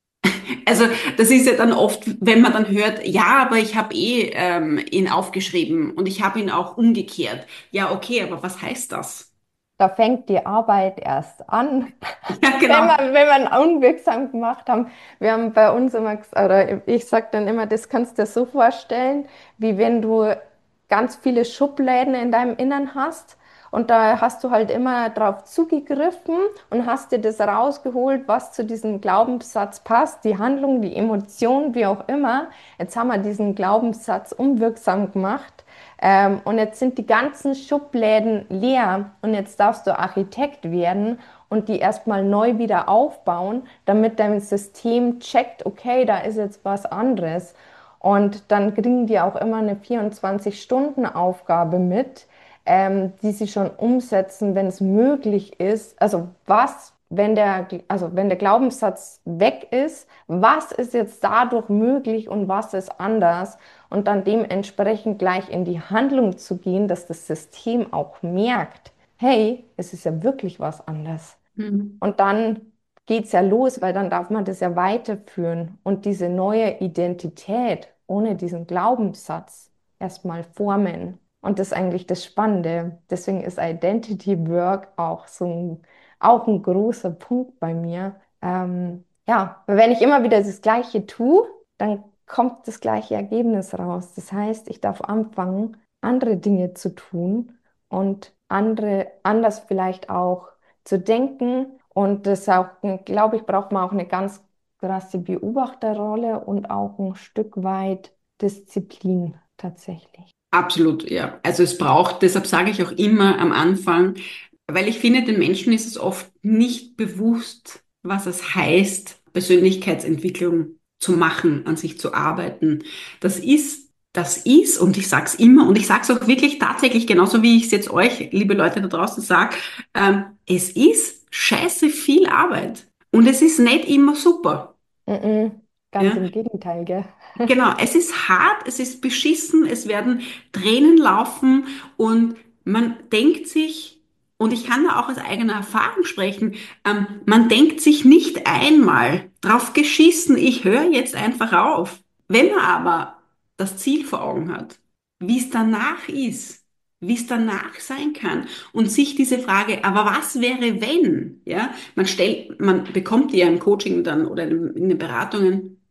Also das ist ja dann oft, wenn man dann hört, ja, aber ich habe eh ähm, ihn aufgeschrieben und ich habe ihn auch umgekehrt. Ja, okay, aber was heißt das? Da fängt die Arbeit erst an. Ja, Wenn genau. wir, wenn wir ihn unwirksam gemacht haben, wir haben bei uns immer, ges- oder ich sage dann immer, das kannst du dir so vorstellen, wie wenn du ganz viele Schubläden in deinem Innern hast und da hast du halt immer drauf zugegriffen und hast dir das rausgeholt, was zu diesem Glaubenssatz passt, die Handlung, die Emotion, wie auch immer. Jetzt haben wir diesen Glaubenssatz unwirksam gemacht. Ähm, und jetzt sind die ganzen Schubläden leer und jetzt darfst du Architekt werden und die erstmal neu wieder aufbauen, damit dein System checkt, okay, da ist jetzt was anderes. Und dann kriegen die auch immer eine vierundzwanzig-Stunden-Aufgabe mit, ähm, die sie schon umsetzen, wenn es möglich ist. Also was, wenn der, also wenn der Glaubenssatz weg ist, was ist jetzt dadurch möglich und was ist anders? Und dann dementsprechend gleich in die Handlung zu gehen, dass das System auch merkt, hey, es ist ja wirklich was anders. Mhm. Und dann geht's ja los, weil dann darf man das ja weiterführen und diese neue Identität ohne diesen Glaubenssatz erstmal formen. Und das ist eigentlich das Spannende. Deswegen ist Identity Work auch so ein, auch ein großer Punkt bei mir. Ähm, ja, weil wenn ich immer wieder das Gleiche tue, dann kommt das gleiche Ergebnis raus. Das heißt, ich darf anfangen, andere Dinge zu tun und andere, anders vielleicht auch zu denken. Und das auch, glaube ich, braucht man auch eine ganz krasse Beobachterrolle und auch ein Stück weit Disziplin tatsächlich. Absolut, ja. Also es braucht, deshalb sage ich auch immer am Anfang, weil ich finde, den Menschen ist es oft nicht bewusst, was es heißt, Persönlichkeitsentwicklung zu machen, an sich zu arbeiten. Das ist, das ist, und ich sage es immer, und ich sage es auch wirklich tatsächlich, genauso wie ich es jetzt euch, liebe Leute da draußen, sage, ähm, es ist scheiße viel Arbeit. Und es ist nicht immer super. Mhm. Ganz Ja? im Gegenteil, gell? Genau, es ist hart, es ist beschissen, es werden Tränen laufen und man denkt sich, und ich kann da auch aus eigener Erfahrung sprechen, ähm, man denkt sich nicht einmal drauf geschissen, ich höre jetzt einfach auf. Wenn man aber das Ziel vor Augen hat, wie es danach ist, wie es danach sein kann und sich diese Frage, aber was wäre wenn, ja, man stellt, man bekommt die ja im Coaching dann oder in in den Beratungen.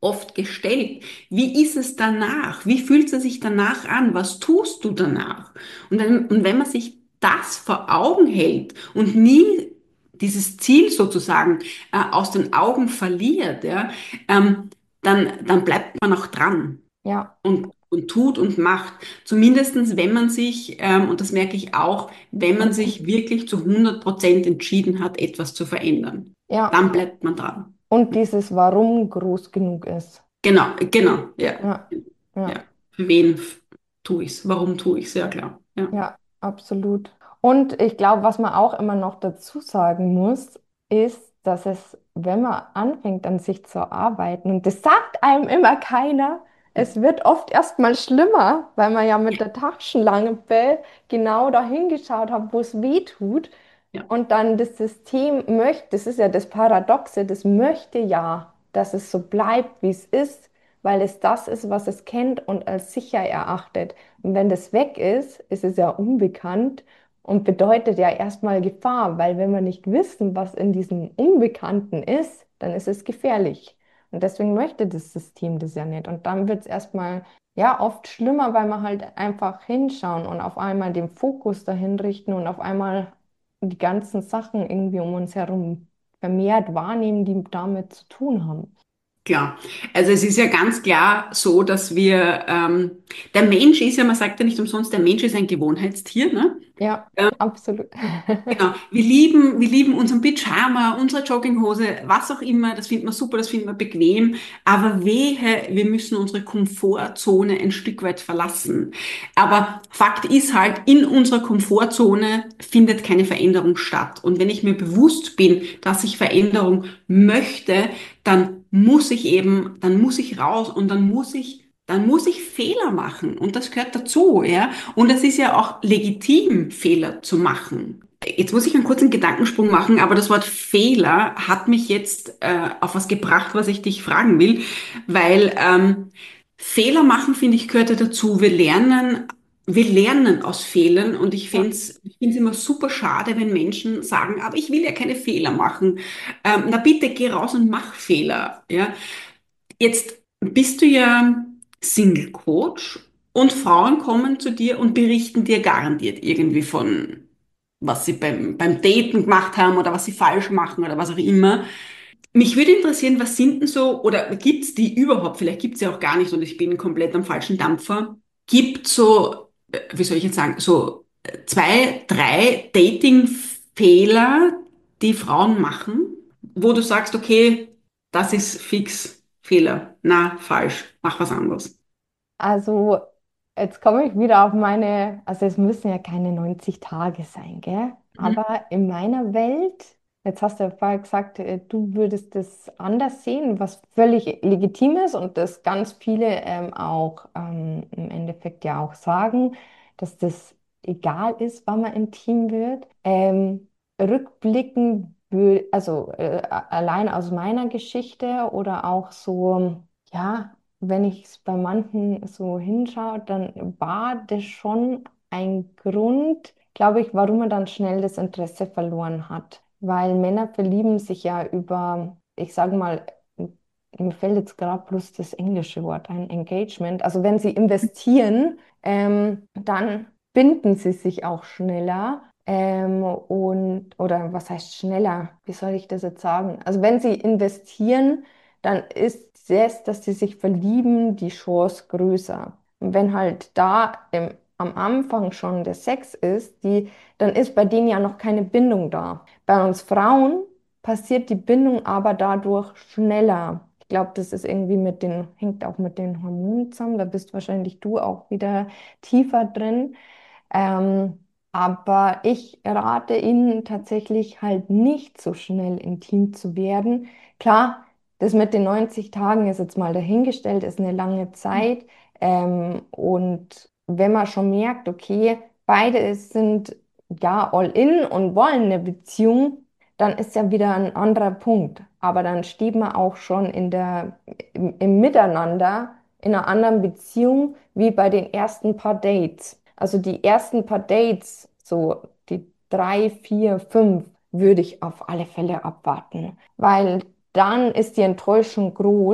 oft gestellt. Wie ist es danach? Wie fühlt es sich danach an? Was tust du danach? Und, dann, und wenn man sich das vor Augen hält und nie dieses Ziel sozusagen äh, aus den Augen verliert, ja, ähm, dann, dann bleibt man auch dran Ja, und, und tut und macht. Zumindestens, wenn man sich, ähm, und das merke ich auch, wenn man sich wirklich zu hundert Prozent entschieden hat, etwas zu verändern, ja. dann bleibt man dran. Und dieses Warum groß genug ist. Genau, genau, ja. Ja, Ja. ja, Für wen f- tue ich's? Warum tue ich's? Ja, klar. Ja. ja, absolut. Und ich glaube, was man auch immer noch dazu sagen muss, ist, dass es, wenn man anfängt an sich zu arbeiten, und das sagt einem immer keiner, es wird oft erst mal schlimmer, weil man ja mit Ja, der Taschenlampe genau dahin geschaut hat, wo es weh tut. ja, Und dann das System möchte, das ist ja das Paradoxe, das möchte ja, dass es so bleibt, wie es ist, weil es das ist, was es kennt und als sicher erachtet. Und wenn das weg ist, ist es ja unbekannt und bedeutet ja erstmal Gefahr, weil wenn wir nicht wissen, was in diesem Unbekannten ist, dann ist es gefährlich. Und deswegen möchte das System das ja nicht. Und dann wird es erstmal ja oft schlimmer, weil wir halt einfach hinschauen und auf einmal den Fokus dahin richten und auf einmal die ganzen Sachen irgendwie um uns herum vermehrt wahrnehmen, die damit zu tun haben. klar. Also es ist ja ganz klar so, dass wir, ähm, der Mensch ist ja, man sagt ja nicht umsonst, der Mensch ist ein Gewohnheitstier, ne? Ja, absolut. Genau. Wir lieben, wir lieben unseren Pyjama, unsere Jogginghose, was auch immer. Das finden wir super, das finden wir bequem. Aber wehe, wir müssen unsere Komfortzone ein Stück weit verlassen. Aber Fakt ist halt, in unserer Komfortzone findet keine Veränderung statt. Und wenn ich mir bewusst bin, dass ich Veränderung möchte, dann muss ich eben, dann muss ich raus und dann muss ich dann muss ich Fehler machen und das gehört dazu, ja. Und es ist ja auch legitim, Fehler zu machen. Jetzt muss ich einen kurzen Gedankensprung machen, aber das Wort Fehler hat mich jetzt äh, auf was gebracht, was ich dich fragen will, weil ähm, Fehler machen, finde ich, gehört ja dazu. Wir lernen, wir lernen aus Fehlern und ich Ja. finde es, ich finde es immer super schade, wenn Menschen sagen, aber ich will ja keine Fehler machen. Ähm, na bitte, geh raus und mach Fehler, ja. Jetzt bist du ja Single Coach und Frauen kommen zu dir und berichten dir garantiert irgendwie von, was sie beim, beim Daten gemacht haben oder was sie falsch machen oder was auch immer. Mich würde interessieren, was sind denn so, oder gibt's die überhaupt, vielleicht gibt's sie auch gar nicht und ich bin komplett am falschen Dampfer. Gibt so, äh, wie soll ich jetzt sagen, so äh, zwei, drei Dating-Fehler, die Frauen machen, wo du sagst, okay, das ist fix Fehler. Na, falsch, mach was anderes. Also, jetzt komme ich wieder auf meine, also es müssen ja keine neunzig Tage sein, gell? Mhm. Aber in meiner Welt, jetzt hast du ja vorher gesagt, äh, du würdest das anders sehen, was völlig legitim ist und das ganz viele ähm, auch ähm, im Endeffekt ja auch sagen, dass das egal ist, wann man intim wird. Ähm, rückblickend, wür- also äh, allein aus meiner Geschichte oder auch so, ja, wenn ich es bei manchen so hinschaue, dann war das schon ein Grund, glaube ich, warum man dann schnell das Interesse verloren hat. Weil Männer verlieben sich ja über, ich sage mal, mir fällt jetzt gerade bloß das englische Wort ein, Engagement. Also wenn sie investieren, ähm, dann binden sie sich auch schneller. Ähm, und, oder was heißt schneller? Wie soll ich das jetzt sagen? Also wenn sie investieren, dann ist es, dass sie sich verlieben, die Chance größer. Und wenn halt da im, am Anfang schon der Sex ist, die, dann ist bei denen ja noch keine Bindung da. Bei uns Frauen passiert die Bindung aber dadurch schneller. Ich glaube, das ist irgendwie mit den, hängt auch mit den Hormonen zusammen. Da bist wahrscheinlich du auch wieder tiefer drin. Ähm, aber ich rate Ihnen tatsächlich halt nicht so schnell intim zu werden. Klar, das mit den neunzig Tagen ist jetzt mal dahingestellt, ist eine lange Zeit. Ähm, und wenn man schon merkt, okay, beide sind ja all in und wollen eine Beziehung, dann ist ja wieder ein anderer Punkt. Aber dann steht man auch schon in der, im, im Miteinander in einer anderen Beziehung wie bei den ersten paar Dates. Also die ersten paar Dates, so die drei, vier, fünf, würde ich auf alle Fälle abwarten, weil dann ist die Enttäuschung groß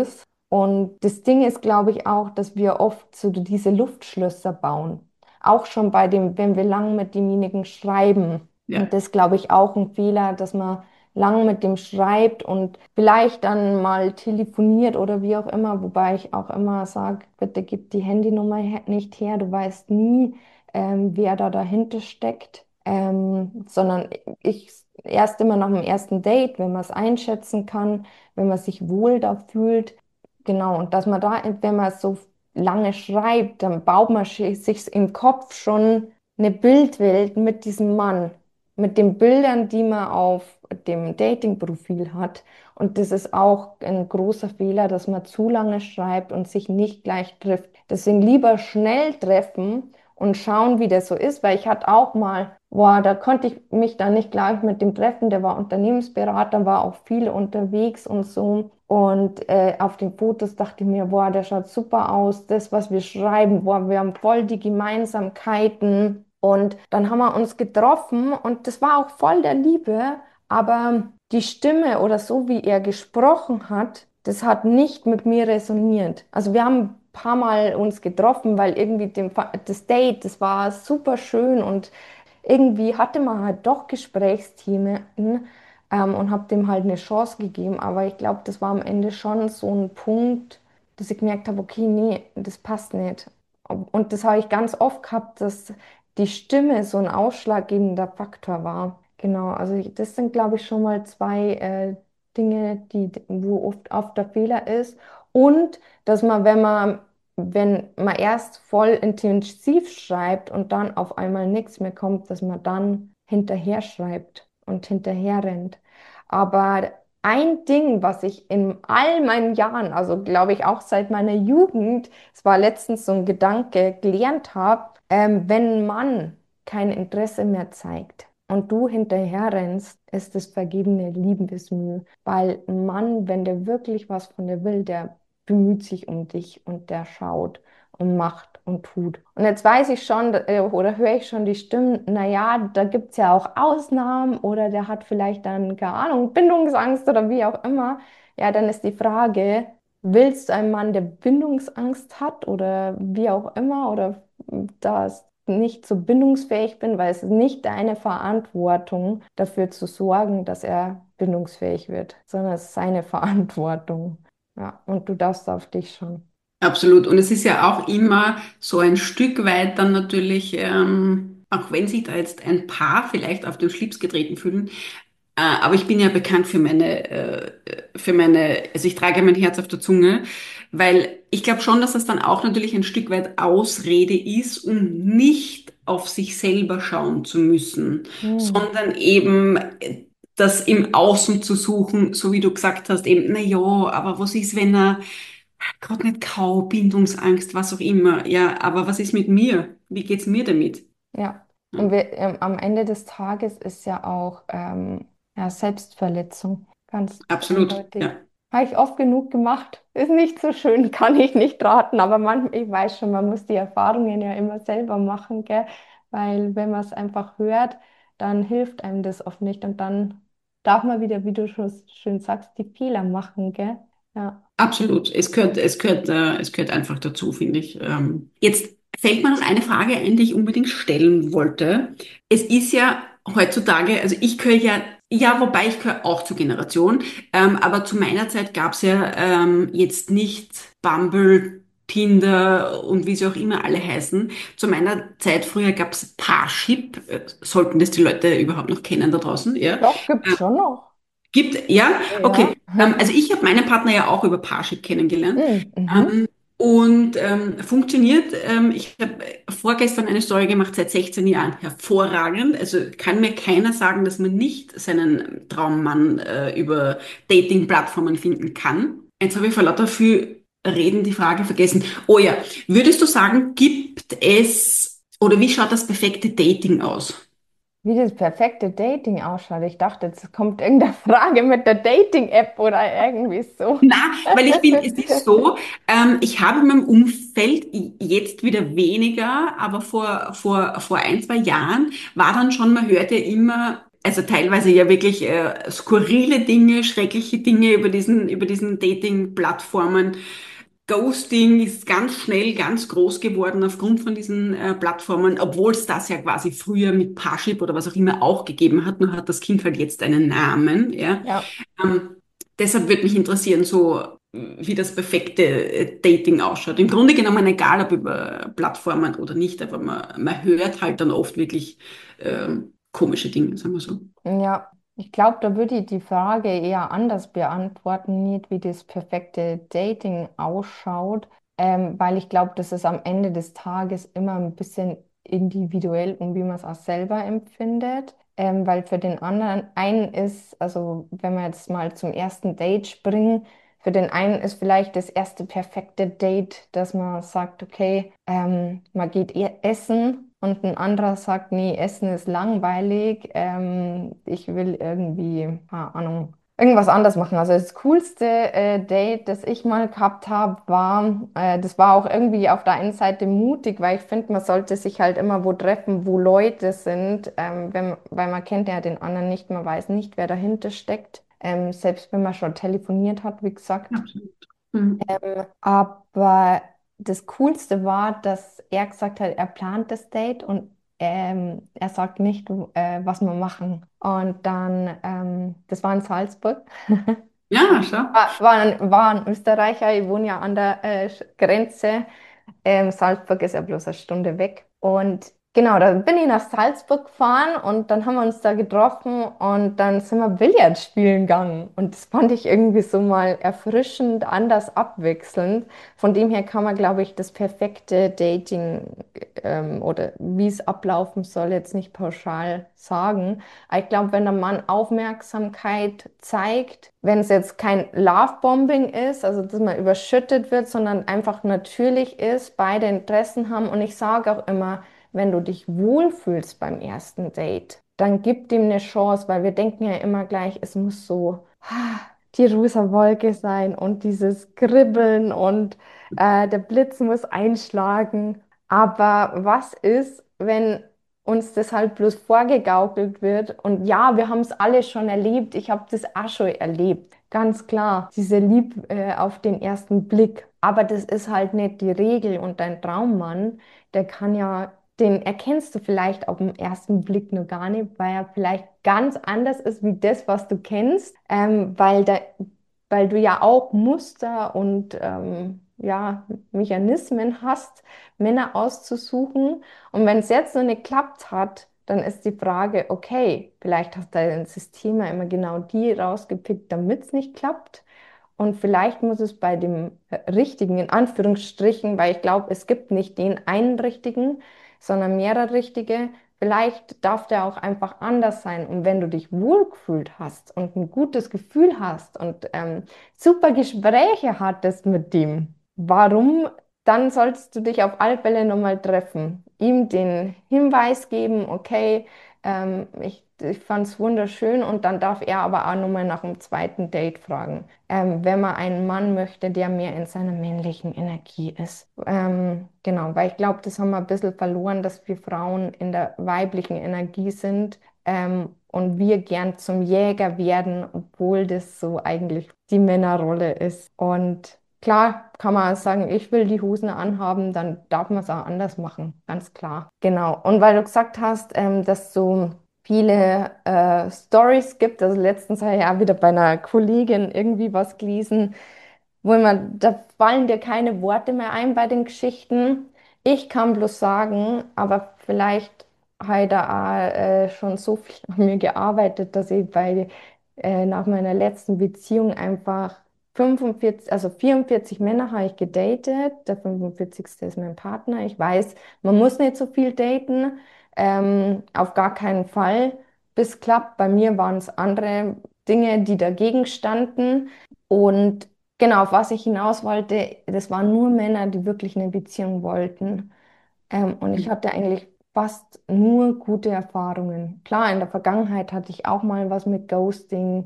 Und das Ding ist, glaube ich, auch, dass wir oft so diese Luftschlösser bauen. Auch schon bei dem, wenn wir lang mit demjenigen schreiben. Und Ja. das glaube ich auch ein Fehler, dass man lang mit dem schreibt und vielleicht dann mal telefoniert oder wie auch immer, wobei ich auch immer sage, bitte gib die Handynummer her nicht her, du weißt nie, ähm, wer da dahinter steckt, ähm, sondern ich erst immer nach dem ersten Date, wenn man es einschätzen kann, wenn man sich wohl da fühlt, genau, und dass man da, wenn man so lange schreibt, dann baut man schi- sich im Kopf schon eine Bildwelt mit diesem Mann, mit den Bildern, die man auf dem Dating-Profil hat. Und das ist auch ein großer Fehler, dass man zu lange schreibt und sich nicht gleich trifft. Deswegen lieber schnell treffen und schauen, wie das so ist, weil ich hatte auch mal, boah, da konnte ich mich dann nicht gleich mit dem treffen, der war Unternehmensberater, war auch viel unterwegs und so. Und äh, auf den Fotos dachte ich mir, boah, der schaut super aus, das, was wir schreiben, boah, wir haben voll die Gemeinsamkeiten. Und dann haben wir uns getroffen und das war auch voll der Liebe, aber die Stimme oder so, wie er gesprochen hat, das hat nicht mit mir resoniert. Also wir haben ein paar Mal uns getroffen, weil irgendwie dem, Fa- das Date, das war super schön und irgendwie hatte man halt doch Gesprächsthemen, ähm, und habe dem halt eine Chance gegeben. Aber ich glaube, das war am Ende schon so ein Punkt, dass ich gemerkt habe, okay, nee, das passt nicht. Und das habe ich ganz oft gehabt, dass die Stimme so ein ausschlaggebender Faktor war. Genau, also ich, das sind, glaube ich, schon mal zwei äh, Dinge, die, wo oft, oft der Fehler ist. Und dass man, wenn man, wenn man erst voll intensiv schreibt und dann auf einmal nichts mehr kommt, dass man dann hinterher schreibt und hinterher rennt. Aber ein Ding, was ich in all meinen Jahren, also glaube ich auch seit meiner Jugend, es war letztens so ein Gedanke, gelernt habe, ähm, wenn ein Mann kein Interesse mehr zeigt und du hinterher rennst, ist es vergebene Liebesmüh. Weil ein Mann, wenn der wirklich was von dir will, der bemüht sich um dich und der schaut und macht und tut. Und jetzt weiß ich schon äh, oder höre ich schon die Stimmen, naja, da gibt es ja auch Ausnahmen oder der hat vielleicht dann, keine Ahnung, Bindungsangst oder wie auch immer. Ja, dann ist die Frage, willst du einen Mann, der Bindungsangst hat oder wie auch immer oder das nicht so bindungsfähig bin, weil es ist nicht deine Verantwortung, dafür zu sorgen, dass er bindungsfähig wird, sondern es ist seine Verantwortung. Ja, und du darfst auf dich schon. Absolut. Und es ist ja auch immer so ein Stück weit dann natürlich, ähm, auch wenn sich da jetzt ein Paar vielleicht auf den Schlips getreten fühlen, äh, aber ich bin ja bekannt für meine, äh, für meine, also ich trage mein Herz auf der Zunge, weil ich glaube schon, dass das dann auch natürlich ein Stück weit Ausrede ist, um nicht auf sich selber schauen zu müssen, Hm, sondern eben äh, das im Außen zu suchen, so wie du gesagt hast, eben, na ja, aber was ist, wenn er gerade nicht Kau, Bindungsangst, was auch immer. Ja, aber was ist mit mir? Wie geht's mir damit? ja. Ja, Und wir, ähm, am Ende des Tages ist ja auch ähm, ja, Selbstverletzung ganz absolut, eindeutig. ja. Habe ich oft genug gemacht. Ist nicht so schön, kann ich nicht raten, aber manchmal, ich weiß schon, man muss die Erfahrungen ja immer selber machen, gell? Weil wenn man es einfach hört, dann hilft einem das oft nicht und dann darf man wieder, wie du schon schön sagst, die Fehler machen, gell? Ja. Absolut. Es gehört, es gehört, äh, es gehört einfach dazu, finde ich. Ähm, jetzt fällt mir noch eine Frage ein, die ich unbedingt stellen wollte. Es ist ja heutzutage, also ich gehöre ja, ja, wobei ich gehöre auch zur Generation, ähm, aber zu meiner Zeit gab es ja ähm, jetzt nicht Bumble, Tinder und wie sie auch immer alle heißen. Zu meiner Zeit früher gab es Parship. Äh, sollten das die Leute überhaupt noch kennen da draußen, ja? Doch, gibt's schon noch. Gibt, ja, Ja. okay. Ähm, also ich habe meinen Partner ja auch über Parship kennengelernt. Mhm. Mhm. Ähm, und ähm, funktioniert. Ähm, ich habe vorgestern eine Story gemacht, seit sechzehn Jahren. Hervorragend. Also kann mir keiner sagen, dass man nicht seinen Traummann äh, über Dating-Plattformen finden kann. Jetzt habe ich vor lauter viel Reden die Frage vergessen. Oh ja, würdest du sagen, gibt es oder wie schaut das perfekte Dating aus? Wie das perfekte Dating ausschaut. Ich dachte, jetzt kommt irgendeine Frage mit der Dating-App oder irgendwie so. Na, weil ich finde, es ist so, ähm, ich habe in meinem Umfeld jetzt wieder weniger, aber vor, vor, vor ein, zwei Jahren war dann schon, man hört ja immer, also teilweise ja wirklich äh, skurrile Dinge, schreckliche Dinge über diesen, über diesen Dating-Plattformen. Ghosting ist ganz schnell ganz groß geworden aufgrund von diesen äh, Plattformen, obwohl es das ja quasi früher mit Parship oder was auch immer auch gegeben hat, nur hat das Kind halt jetzt einen Namen, ja. Ja. Ähm, Deshalb würde mich interessieren, so wie das perfekte äh, Dating ausschaut. Im Grunde genommen egal, ob über Plattformen oder nicht, aber man, man hört halt dann oft wirklich ähm, komische Dinge, sagen wir so. Ja, ich glaube, da würde ich die Frage eher anders beantworten, nicht wie das perfekte Dating ausschaut, ähm, weil ich glaube, das ist am Ende des Tages immer ein bisschen individuell und wie man es auch selber empfindet. Ähm, weil für den anderen einen ist, also wenn wir jetzt mal zum ersten Date springen, für den einen ist vielleicht das erste perfekte Date, dass man sagt, okay, ähm, man geht e- essen und ein anderer sagt, nee, Essen ist langweilig, ähm, ich will irgendwie, keine Ahnung, irgendwas anderes machen. Also das coolste äh, Date, das ich mal gehabt habe, war, äh, das war auch irgendwie auf der einen Seite mutig, weil ich finde, man sollte sich halt immer wo treffen, wo Leute sind, ähm, wenn, weil man kennt ja den anderen nicht, man weiß nicht, wer dahinter steckt. Ähm, selbst wenn man schon telefoniert hat, wie gesagt. Absolut. Mhm. Ähm, aber das Coolste war, dass er gesagt hat, er plant das Date und ähm, er sagt nicht, äh, was wir machen. Und dann, ähm, das war in Salzburg. Ja, schau. War, war, ein, war ein Österreicher, ich wohne ja an der äh, Grenze. Ähm, Salzburg ist ja bloß eine Stunde weg. Und genau, da bin ich nach Salzburg gefahren und dann haben wir uns da getroffen und dann sind wir Billard spielen gegangen. Und das fand ich irgendwie so mal erfrischend, anders abwechselnd. Von dem her kann man, glaube ich, das perfekte Dating ähm, oder wie es ablaufen soll, jetzt nicht pauschal sagen. Aber ich glaube, wenn der Mann Aufmerksamkeit zeigt, wenn es jetzt kein Lovebombing ist, also dass man überschüttet wird, sondern einfach natürlich ist, beide Interessen haben. Und ich sage auch immer, wenn du dich wohlfühlst beim ersten Date, dann gib dem eine Chance, weil wir denken ja immer gleich, es muss so ah, die rosa Wolke sein und dieses Kribbeln und äh, der Blitz muss einschlagen. Aber was ist, wenn uns das halt bloß vorgegaukelt wird? Und ja, wir haben es alle schon erlebt. Ich habe das auch schon erlebt. Ganz klar, diese Lieb äh, auf den ersten Blick. Aber das ist halt nicht die Regel. Und dein Traummann, der kann ja, den erkennst du vielleicht auf den ersten Blick nur gar nicht, weil er vielleicht ganz anders ist wie das, was du kennst, ähm, weil, da, weil du ja auch Muster und ähm, ja, Mechanismen hast, Männer auszusuchen. Und wenn es jetzt noch nicht geklappt hat, dann ist die Frage, okay, vielleicht hast du dein System ja immer genau die rausgepickt, damit es nicht klappt. Und vielleicht muss es bei dem richtigen, in Anführungsstrichen, weil ich glaube, es gibt nicht den einen richtigen, sondern mehrere richtige. Vielleicht darf der auch einfach anders sein. Und wenn du dich wohlgefühlt hast und ein gutes Gefühl hast und ähm, super Gespräche hattest mit dem, warum dann solltest du dich auf alle Fälle nochmal treffen, ihm den Hinweis geben, okay, ähm, ich, ich fand es wunderschön und dann darf er aber auch nochmal nach dem zweiten Date fragen, ähm, wenn man einen Mann möchte, der mehr in seiner männlichen Energie ist. Ähm, genau, weil ich glaube, das haben wir ein bisschen verloren, dass wir Frauen in der weiblichen Energie sind. Ähm, und wir gern zum Jäger werden, obwohl das so eigentlich die Männerrolle ist. Und klar kann man sagen, ich will die Hosen anhaben, dann darf man es auch anders machen, ganz klar. Genau. Und weil du gesagt hast, ähm, dass du viele äh, Stories gibt, also letztens habe ich auch wieder bei einer Kollegin irgendwie was gelesen, wo man, da fallen dir keine Worte mehr ein bei den Geschichten. Ich kann bloß sagen, aber vielleicht habe ich da auch, äh, schon so viel an mir gearbeitet, dass ich bei, äh, nach meiner letzten Beziehung einfach fünfundvierzig, also vierundvierzig Männer habe ich gedatet. Der fünfundvierzigste ist mein Partner. Ich weiß, man muss nicht so viel daten, ähm, auf gar keinen Fall. Bis klappt. Bei mir waren es andere Dinge, die dagegen standen. Und genau, auf was ich hinaus wollte, das waren nur Männer, die wirklich eine Beziehung wollten. Ähm, und ich hatte eigentlich fast nur gute Erfahrungen. Klar, in der Vergangenheit hatte ich auch mal was mit Ghosting.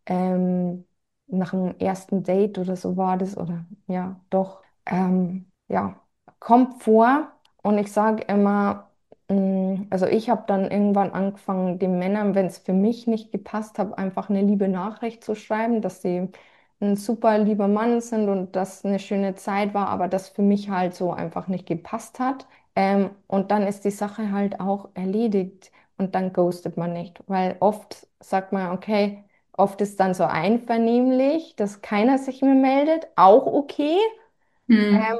Ähm, nach dem ersten Date oder so war das, oder ja, doch. Ähm, ja, kommt vor. Und ich sage immer, Mm, Also ich habe dann irgendwann angefangen, den Männern, wenn es für mich nicht gepasst hat, einfach eine liebe Nachricht zu schreiben, dass sie ein super lieber Mann sind und dass eine schöne Zeit war, aber das für mich halt so einfach nicht gepasst hat. Ähm, und dann ist die Sache halt auch erledigt und dann ghostet man nicht, weil oft sagt man, okay, oft ist dann so einvernehmlich, dass keiner sich mehr meldet, auch okay. Ähm, Hm.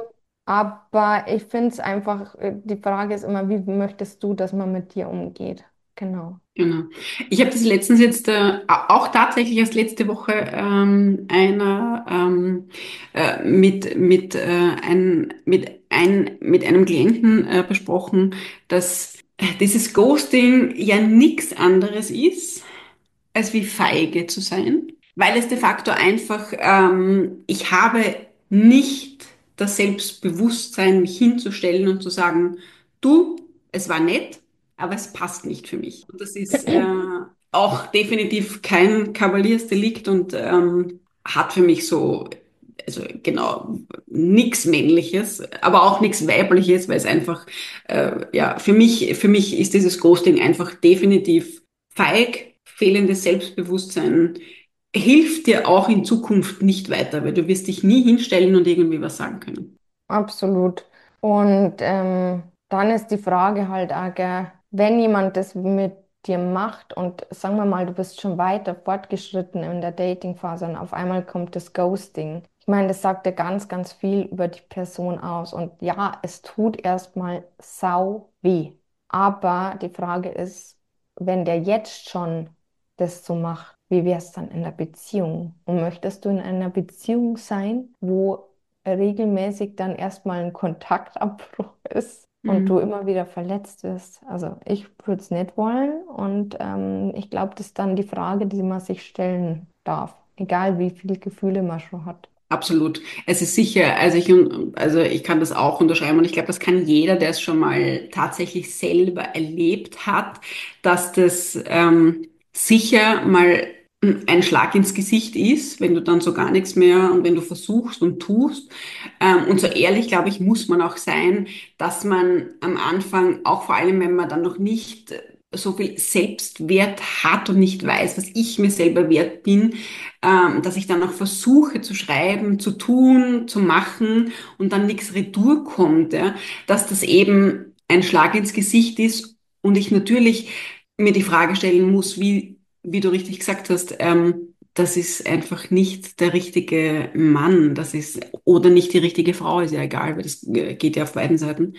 aber ich finde es einfach, äh, die Frage ist immer, wie möchtest du, dass man mit dir umgeht? Genau. Genau. Ich habe das letztens jetzt äh, auch tatsächlich erst letzte Woche ähm, einer ähm, äh, mit mit äh, ein, mit ein mit einem Klienten äh, besprochen, dass dieses Ghosting ja nichts anderes ist, als wie feige zu sein, weil es de facto einfach, ähm, ich habe nicht das Selbstbewusstsein, mich hinzustellen und zu sagen, du, es war nett, aber es passt nicht für mich. Und das ist äh, auch definitiv kein Kavaliersdelikt und ähm, hat für mich so, also genau, nichts Männliches, aber auch nichts Weibliches, weil es einfach, äh, ja, für mich, für mich ist dieses Ghosting einfach definitiv feig, fehlendes Selbstbewusstsein hilft dir auch in Zukunft nicht weiter, weil du wirst dich nie hinstellen und irgendwie was sagen können. Absolut. Und ähm, dann ist die Frage halt auch, gell, wenn jemand das mit dir macht und sagen wir mal, du bist schon weiter fortgeschritten in der Datingphase und auf einmal kommt das Ghosting. Ich meine, das sagt ja ganz, ganz viel über die Person aus. Und ja, es tut erstmal sau weh. Aber die Frage ist, wenn der jetzt schon das so macht, wie wäre es dann in der Beziehung? Und möchtest du in einer Beziehung sein, wo regelmäßig dann erstmal ein Kontaktabbruch ist und du Mhm. immer wieder verletzt wirst? Also ich würde es nicht wollen und ähm, ich glaube, das ist dann die Frage, die man sich stellen darf, egal wie viele Gefühle man schon hat. Absolut. Es ist sicher, also ich, also ich kann das auch unterschreiben und ich glaube, das kann jeder, der es schon mal tatsächlich selber erlebt hat, dass das ähm, sicher mal ein Schlag ins Gesicht ist, wenn du dann so gar nichts mehr und wenn du versuchst und tust. Ähm, und so ehrlich, glaube ich, muss man auch sein, dass man am Anfang, auch vor allem, wenn man dann noch nicht so viel Selbstwert hat und nicht weiß, was ich mir selber wert bin, ähm, dass ich dann auch versuche zu schreiben, zu tun, zu machen und dann nichts retour kommt, ja, dass das eben ein Schlag ins Gesicht ist und ich natürlich mir die Frage stellen muss, wie, wie du richtig gesagt hast, ähm, das ist einfach nicht der richtige Mann, das ist, oder nicht die richtige Frau, ist ja egal, weil das äh, geht ja auf beiden Seiten,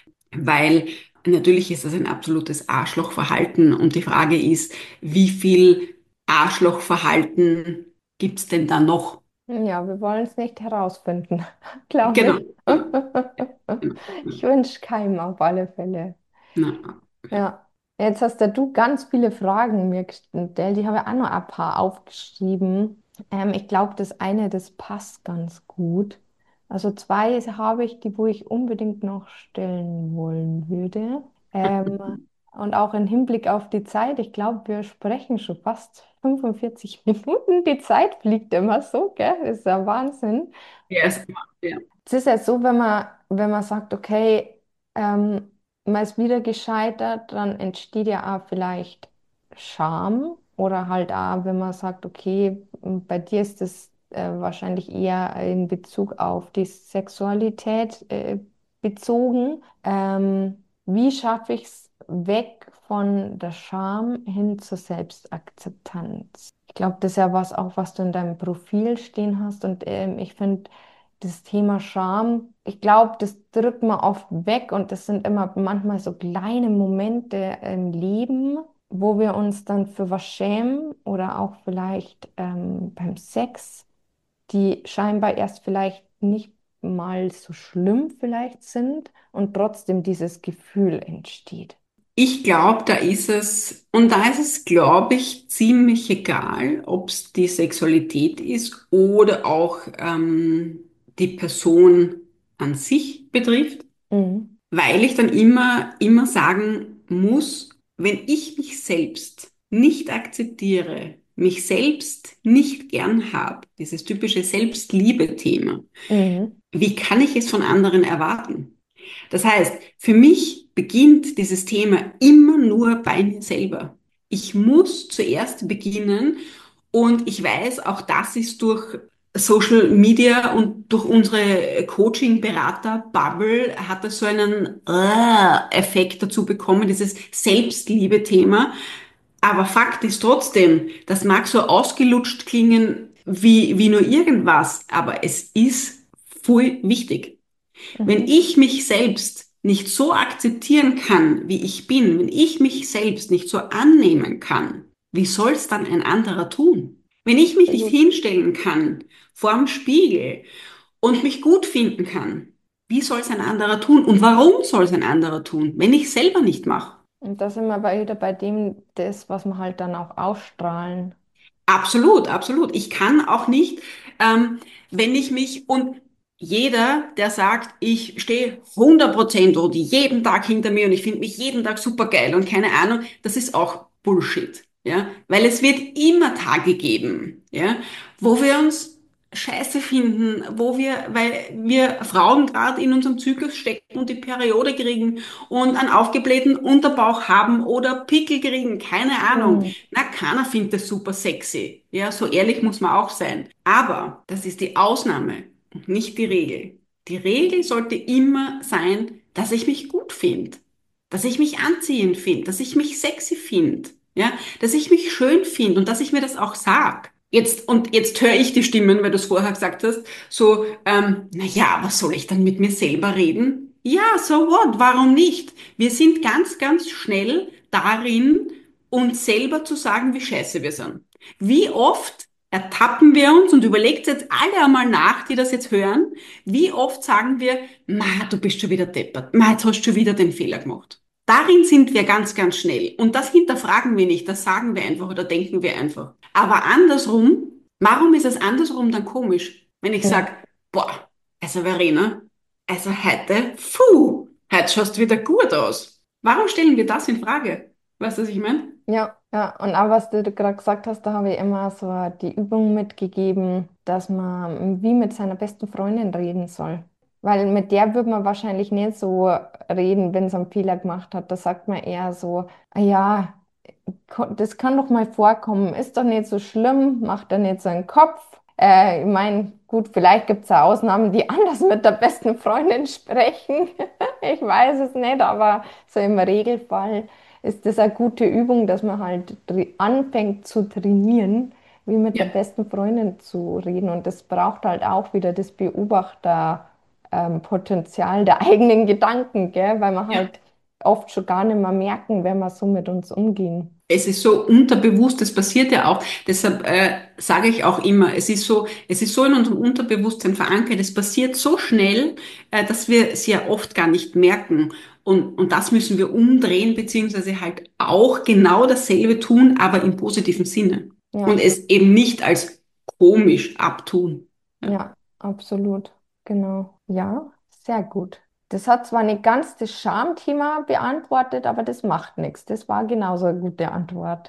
weil natürlich ist das ein absolutes Arschlochverhalten und die Frage ist, wie viel Arschlochverhalten gibt's denn da noch? Ja, wir wollen es nicht herausfinden, glaube Genau. ich. Ja, genau. Ich wünsche keinem auf alle Fälle. Ja. Ja, jetzt hast ja du ganz viele Fragen mir gestellt. Die habe ich auch noch ein paar aufgeschrieben. Ähm, ich glaube, das eine, das passt ganz gut. Also zwei habe ich, die, wo ich unbedingt noch stellen wollen würde. Ähm, und auch im Hinblick auf die Zeit, ich glaube, wir sprechen schon fast fünfundvierzig Minuten. Die Zeit fliegt immer so, gell? Das ist ja Wahnsinn. Ja, es- ja. Es ist ja so, wenn man, wenn man sagt, okay, ähm, man ist wieder gescheitert, dann entsteht ja auch vielleicht Scham oder halt auch, wenn man sagt, okay, bei dir ist es äh, wahrscheinlich eher in Bezug auf die Sexualität äh, bezogen. Ähm, wie schaffe ich es weg von der Scham hin zur Selbstakzeptanz? Ich glaube, das ist ja was auch, was du in deinem Profil stehen hast und ähm, ich finde, das Thema Scham, ich glaube, das drückt man oft weg und das sind immer manchmal so kleine Momente im Leben, wo wir uns dann für was schämen oder auch vielleicht ähm, beim Sex, die scheinbar erst vielleicht nicht mal so schlimm vielleicht sind und trotzdem dieses Gefühl entsteht. Ich glaube, da ist es, und da ist es, glaube ich, ziemlich egal, ob es die Sexualität ist oder auch ähm, die Person an sich betrifft. Mhm. Weil ich dann immer, immer sagen muss, wenn ich mich selbst nicht akzeptiere, mich selbst nicht gern habe, dieses typische Selbstliebe-Thema, Mhm. wie kann ich es von anderen erwarten? Das heißt, für mich beginnt dieses Thema immer nur bei mir selber. Ich muss zuerst beginnen und ich weiß, auch das ist durch Social Media und durch unsere Coaching-Berater-Bubble hat das so einen äh, Effekt dazu bekommen, dieses Selbstliebe-Thema. Aber Fakt ist trotzdem, das mag so ausgelutscht klingen wie, wie nur irgendwas, aber es ist voll wichtig. Wenn Mhm. ich mich selbst nicht so akzeptieren kann, wie ich bin, wenn ich mich selbst nicht so annehmen kann, wie soll es dann ein anderer tun? Wenn ich mich nicht Absolut. hinstellen kann vorm Spiegel und mich gut finden kann, wie soll es ein anderer tun? Und warum soll es ein anderer tun, wenn ich selber nicht mache? Und da sind wir aber wieder bei dem, das, was wir halt dann auch ausstrahlen. Absolut, absolut. Ich kann auch nicht, ähm, wenn ich mich und jeder, der sagt, ich stehe hundert Prozent oder jeden Tag hinter mir und ich finde mich jeden Tag super geil und keine Ahnung, das ist auch Bullshit, ja, weil es wird immer Tage geben, ja, wo wir uns Scheiße finden, wo wir, weil wir Frauen gerade in unserem Zyklus stecken und die Periode kriegen und einen aufgeblähten Unterbauch haben oder Pickel kriegen, keine Ahnung. Mhm. Na, keiner findet das super sexy. Ja, so ehrlich muss man auch sein. Aber das ist die Ausnahme und nicht die Regel. Die Regel sollte immer sein, dass ich mich gut finde, dass ich mich anziehend finde, dass ich mich sexy finde, ja, dass ich mich schön finde und dass ich mir das auch sag. Jetzt, und jetzt höre ich die Stimmen, weil du es vorher gesagt hast, so, ähm, na ja, was soll ich dann mit mir selber reden? Ja, so what? Warum nicht? Wir sind ganz, ganz schnell darin, uns selber zu sagen, wie scheiße wir sind. Wie oft ertappen wir uns und überlegt jetzt alle einmal nach, die das jetzt hören, wie oft sagen wir, ma, du bist schon wieder deppert, ma, jetzt hast du schon wieder den Fehler gemacht. Darin sind wir ganz, ganz schnell. Und das hinterfragen wir nicht, das sagen wir einfach oder denken wir einfach. Aber andersrum, warum ist es andersrum dann komisch, wenn ich Ja. sage, boah, also Verena, also heute, puh, heute schaust du wieder gut aus. Warum stellen wir das in Frage? Weißt du, was ich meine? Ja, ja, und auch was du gerade gesagt hast, da habe ich immer so die Übung mitgegeben, dass man wie mit seiner besten Freundin reden soll. Weil mit der würde man wahrscheinlich nicht so reden, wenn sie einen Fehler gemacht hat. Da sagt man eher so, "Ah ja, ko- das kann doch mal vorkommen, ist doch nicht so schlimm, macht er nicht so einen Kopf. Äh, ich meine, gut, vielleicht gibt es ja Ausnahmen, die anders mit der besten Freundin sprechen. Ich weiß es nicht, aber so im Regelfall ist das eine gute Übung, dass man halt tra- anfängt zu trainieren, wie mit der Ja. besten Freundin zu reden. Und das braucht halt auch wieder das Beobachter, ähm, Potenzial der eigenen Gedanken, gell? Weil man Ja. halt oft schon gar nicht mehr merken, wenn wir so mit uns umgehen. Es ist so unterbewusst, das passiert ja auch. Deshalb äh, sage ich auch immer, es ist so, es ist so in unserem Unterbewusstsein verankert. Es passiert so schnell, äh, dass wir es ja oft gar nicht merken. Und, und das müssen wir umdrehen, beziehungsweise halt auch genau dasselbe tun, aber im positiven Sinne. Und Ja, es eben nicht als komisch abtun. Ja. ja, absolut. Genau. Ja, sehr gut. Das hat zwar nicht ganz das Schamthema beantwortet, aber das macht nichts. Das war genauso eine gute Antwort.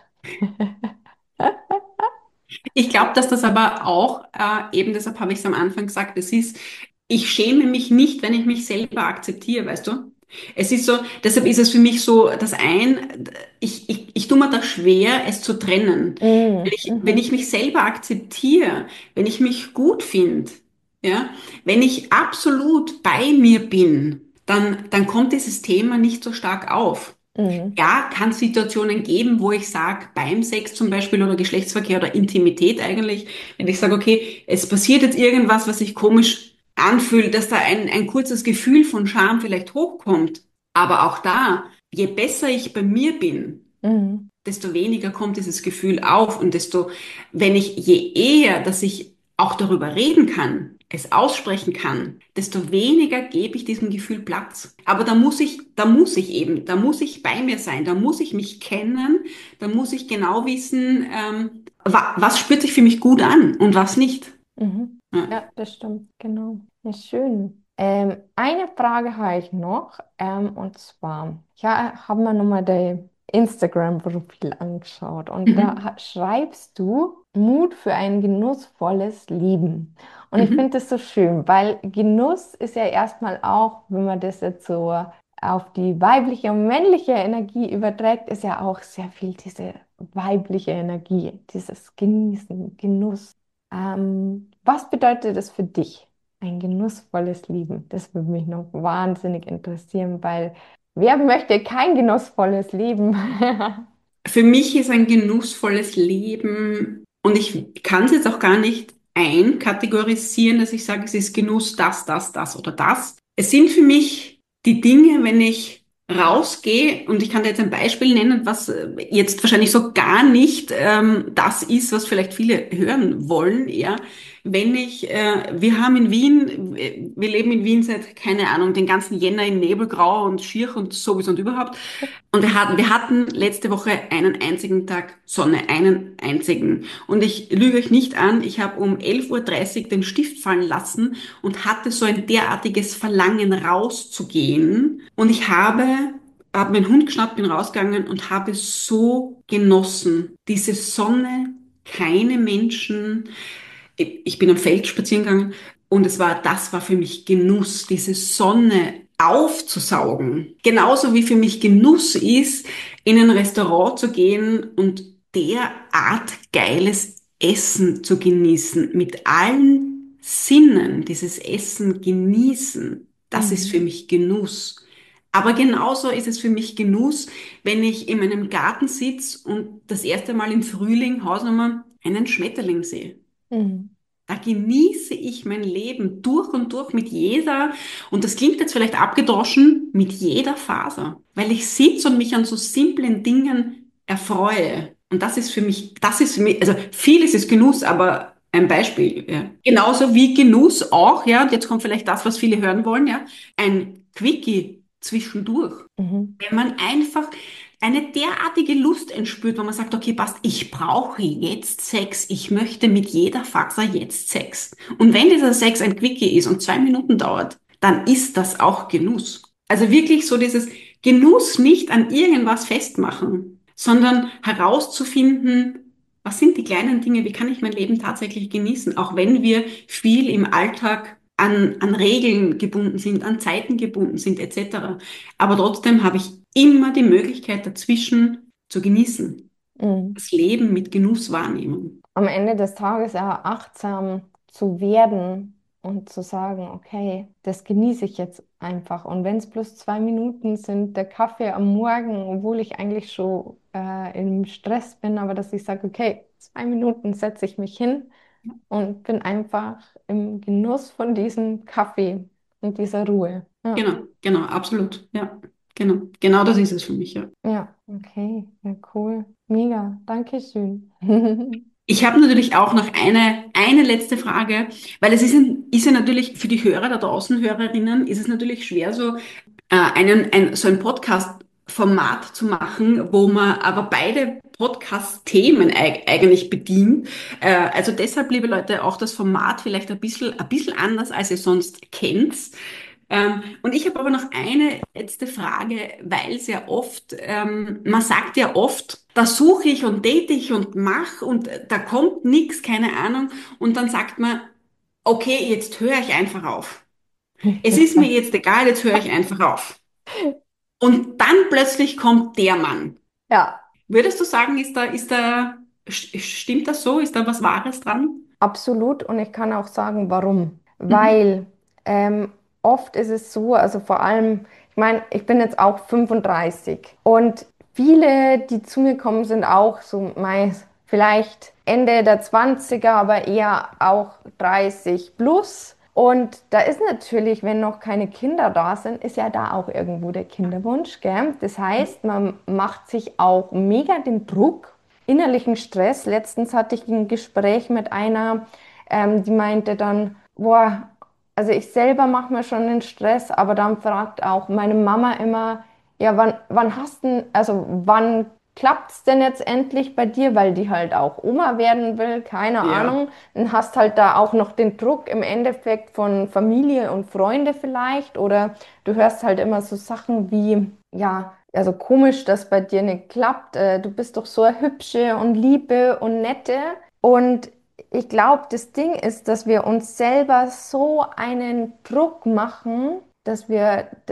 Ich glaube, dass das aber auch, äh, eben deshalb habe ich es am Anfang gesagt, es ist, ich schäme mich nicht, wenn ich mich selber akzeptiere, weißt du? Es ist so, deshalb ist es für mich so, das ein, ich, ich, ich tue mir das schwer, es zu trennen. Wenn Mm, ich, wenn mhm, ich mich selber akzeptiere, wenn ich mich gut finde, ja, wenn ich absolut bei mir bin, dann, dann kommt dieses Thema nicht so stark auf. mm, Ja, kann es Situationen geben, wo ich sage, beim Sex zum Beispiel oder Geschlechtsverkehr oder Intimität eigentlich, wenn ich sage, okay, es passiert jetzt irgendwas, was sich komisch anfühlt, dass da ein, ein kurzes Gefühl von Scham vielleicht hochkommt. Aber auch da, je besser ich bei mir bin, mm, desto weniger kommt dieses Gefühl auf und desto, wenn ich, je eher, dass ich auch darüber reden kann, es aussprechen kann, desto weniger gebe ich diesem Gefühl Platz. Aber da muss ich, da muss ich eben, da muss ich bei mir sein, da muss ich mich kennen, da muss ich genau wissen, ähm, wa was spürt sich für mich gut an und was nicht. mhm. Ja. Ja, das stimmt, genau. Ja, schön. Ähm, eine Frage habe ich noch, ähm, und zwar, ja, haben wir nochmal dein Instagram-Profil angeschaut und da Mhm. ha- schreibst du Mut für ein genussvolles Leben. Und ich Mhm. finde das so schön, weil Genuss ist ja erstmal auch, wenn man das jetzt so auf die weibliche und männliche Energie überträgt, ist ja auch sehr viel diese weibliche Energie, dieses Genießen, Genuss. Ähm, was bedeutet das für dich, ein genussvolles Leben? Das würde mich noch wahnsinnig interessieren, weil wer möchte kein genussvolles Leben? Für mich ist ein genussvolles Leben, und ich kann es jetzt auch gar nicht einkategorisieren, dass ich sage, es ist Genuss das, das, das oder das. Es sind für mich die Dinge, wenn ich rausgehe, und ich kann dir jetzt ein Beispiel nennen, was äh, jetzt wahrscheinlich so gar nicht ähm, das ist, was vielleicht viele hören wollen, ja. Wenn ich, äh, wir haben in Wien, äh, wir leben in Wien seit, keine Ahnung, den ganzen Jänner in Nebelgrau und schier und sowieso und überhaupt. Und wir hatten, wir hatten letzte Woche einen einzigen Tag Sonne, einen einzigen. Und ich lüge euch nicht an, ich habe um elf Uhr dreißig den Stift fallen lassen und hatte so ein derartiges Verlangen rauszugehen. Und ich habe, habe meinen Hund geschnappt, bin rausgegangen und habe so genossen. Diese Sonne, keine Menschen. Ich bin am Feld spazieren gegangen und es war, das war für mich Genuss, diese Sonne aufzusaugen. Genauso wie für mich Genuss ist, in ein Restaurant zu gehen und derart geiles Essen zu genießen, mit allen Sinnen dieses Essen genießen. Das ist für Mhm. mich Genuss. Aber genauso ist es für mich Genuss, wenn ich in meinem Garten sitze und das erste Mal im Frühling, Hausnummer, einen Schmetterling sehe. Mhm. Da genieße ich mein Leben durch und durch mit jeder, und das klingt jetzt vielleicht abgedroschen, mit jeder Faser, weil ich sitze und mich an so simplen Dingen erfreue. Und das ist für mich, das ist für mich, also vieles ist Genuss, aber ein Beispiel, ja. Genauso wie Genuss auch, ja, und jetzt kommt vielleicht das, was viele hören wollen, ja, ein Quickie zwischendurch. Mhm. Wenn man einfach eine derartige Lust entspürt, wo man sagt, okay, passt, ich brauche jetzt Sex, ich möchte mit jeder Faser jetzt Sex. Und wenn dieser Sex ein Quickie ist und zwei Minuten dauert, dann ist das auch Genuss. Also wirklich so dieses Genuss nicht an irgendwas festmachen, sondern herauszufinden, was sind die kleinen Dinge, wie kann ich mein Leben tatsächlich genießen, auch wenn wir viel im Alltag an, an Regeln gebunden sind, an Zeiten gebunden sind, et cetera. Aber trotzdem habe ich immer die Möglichkeit dazwischen zu genießen, Mhm. das Leben mit Genuss wahrnehmen. Am Ende des Tages ja achtsam zu werden und zu sagen, okay, das genieße ich jetzt einfach. Und wenn es bloß zwei Minuten sind, der Kaffee am Morgen, obwohl ich eigentlich schon äh, im Stress bin, aber dass ich sage, okay, zwei Minuten setze ich mich hin und bin einfach im Genuss von diesem Kaffee und dieser Ruhe. Ja, Genau, genau, absolut. Ja, genau. Genau das ist es für mich, ja. ja, okay, ja, cool. Mega, Dankeschön. Ich habe natürlich auch noch eine, eine letzte Frage, weil es ist, ein, ist ja natürlich für die Hörer da draußen, Hörerinnen, ist es natürlich schwer, so äh, einen, ein, so ein Podcast-Format zu machen, wo man aber beide Podcast-Themen eig eigentlich bedient. Äh, also deshalb, liebe Leute, auch das Format vielleicht ein bisschen, ein bisschen anders, als ihr sonst kennt. Ähm, und ich habe aber noch eine letzte Frage, weil sehr oft, ähm, man sagt ja oft, da suche ich und date ich und mach und da kommt nichts, keine Ahnung. Und dann sagt man, okay, jetzt höre ich einfach auf. Es ist mir jetzt egal, jetzt höre ich einfach auf. Und dann plötzlich kommt der Mann. Ja, Würdest du sagen, ist da, ist da, st- stimmt das so? Ist da was Wahres dran? absolut. Und ich kann auch sagen, warum. Mhm. Weil ähm, oft ist es so, also vor allem, ich meine, ich bin jetzt auch fünfunddreißig und viele, die zu mir kommen, sind auch so meist vielleicht Ende der Zwanziger, aber eher auch dreißig plus. Und da ist natürlich, wenn noch keine Kinder da sind, ist ja da auch irgendwo der Kinderwunsch, gell? Das heißt, man macht sich auch mega den Druck, innerlichen Stress. Letztens hatte ich ein Gespräch mit einer, ähm, die meinte dann, boah, also ich selber mache mir schon den Stress, aber dann fragt auch meine Mama immer, ja, wann, wann hast du, also wann klappt's denn jetzt endlich bei dir, weil die halt auch Oma werden will, keine Ja, Ahnung. Dann hast halt da auch noch den Druck im Endeffekt von Familie und Freunde vielleicht oder du hörst halt immer so Sachen wie, ja, also komisch, dass bei dir nicht klappt. Äh, Du bist doch so eine hübsche und liebe und nette. Und ich glaube, das Ding ist, dass wir uns selber so einen Druck machen, dass wir das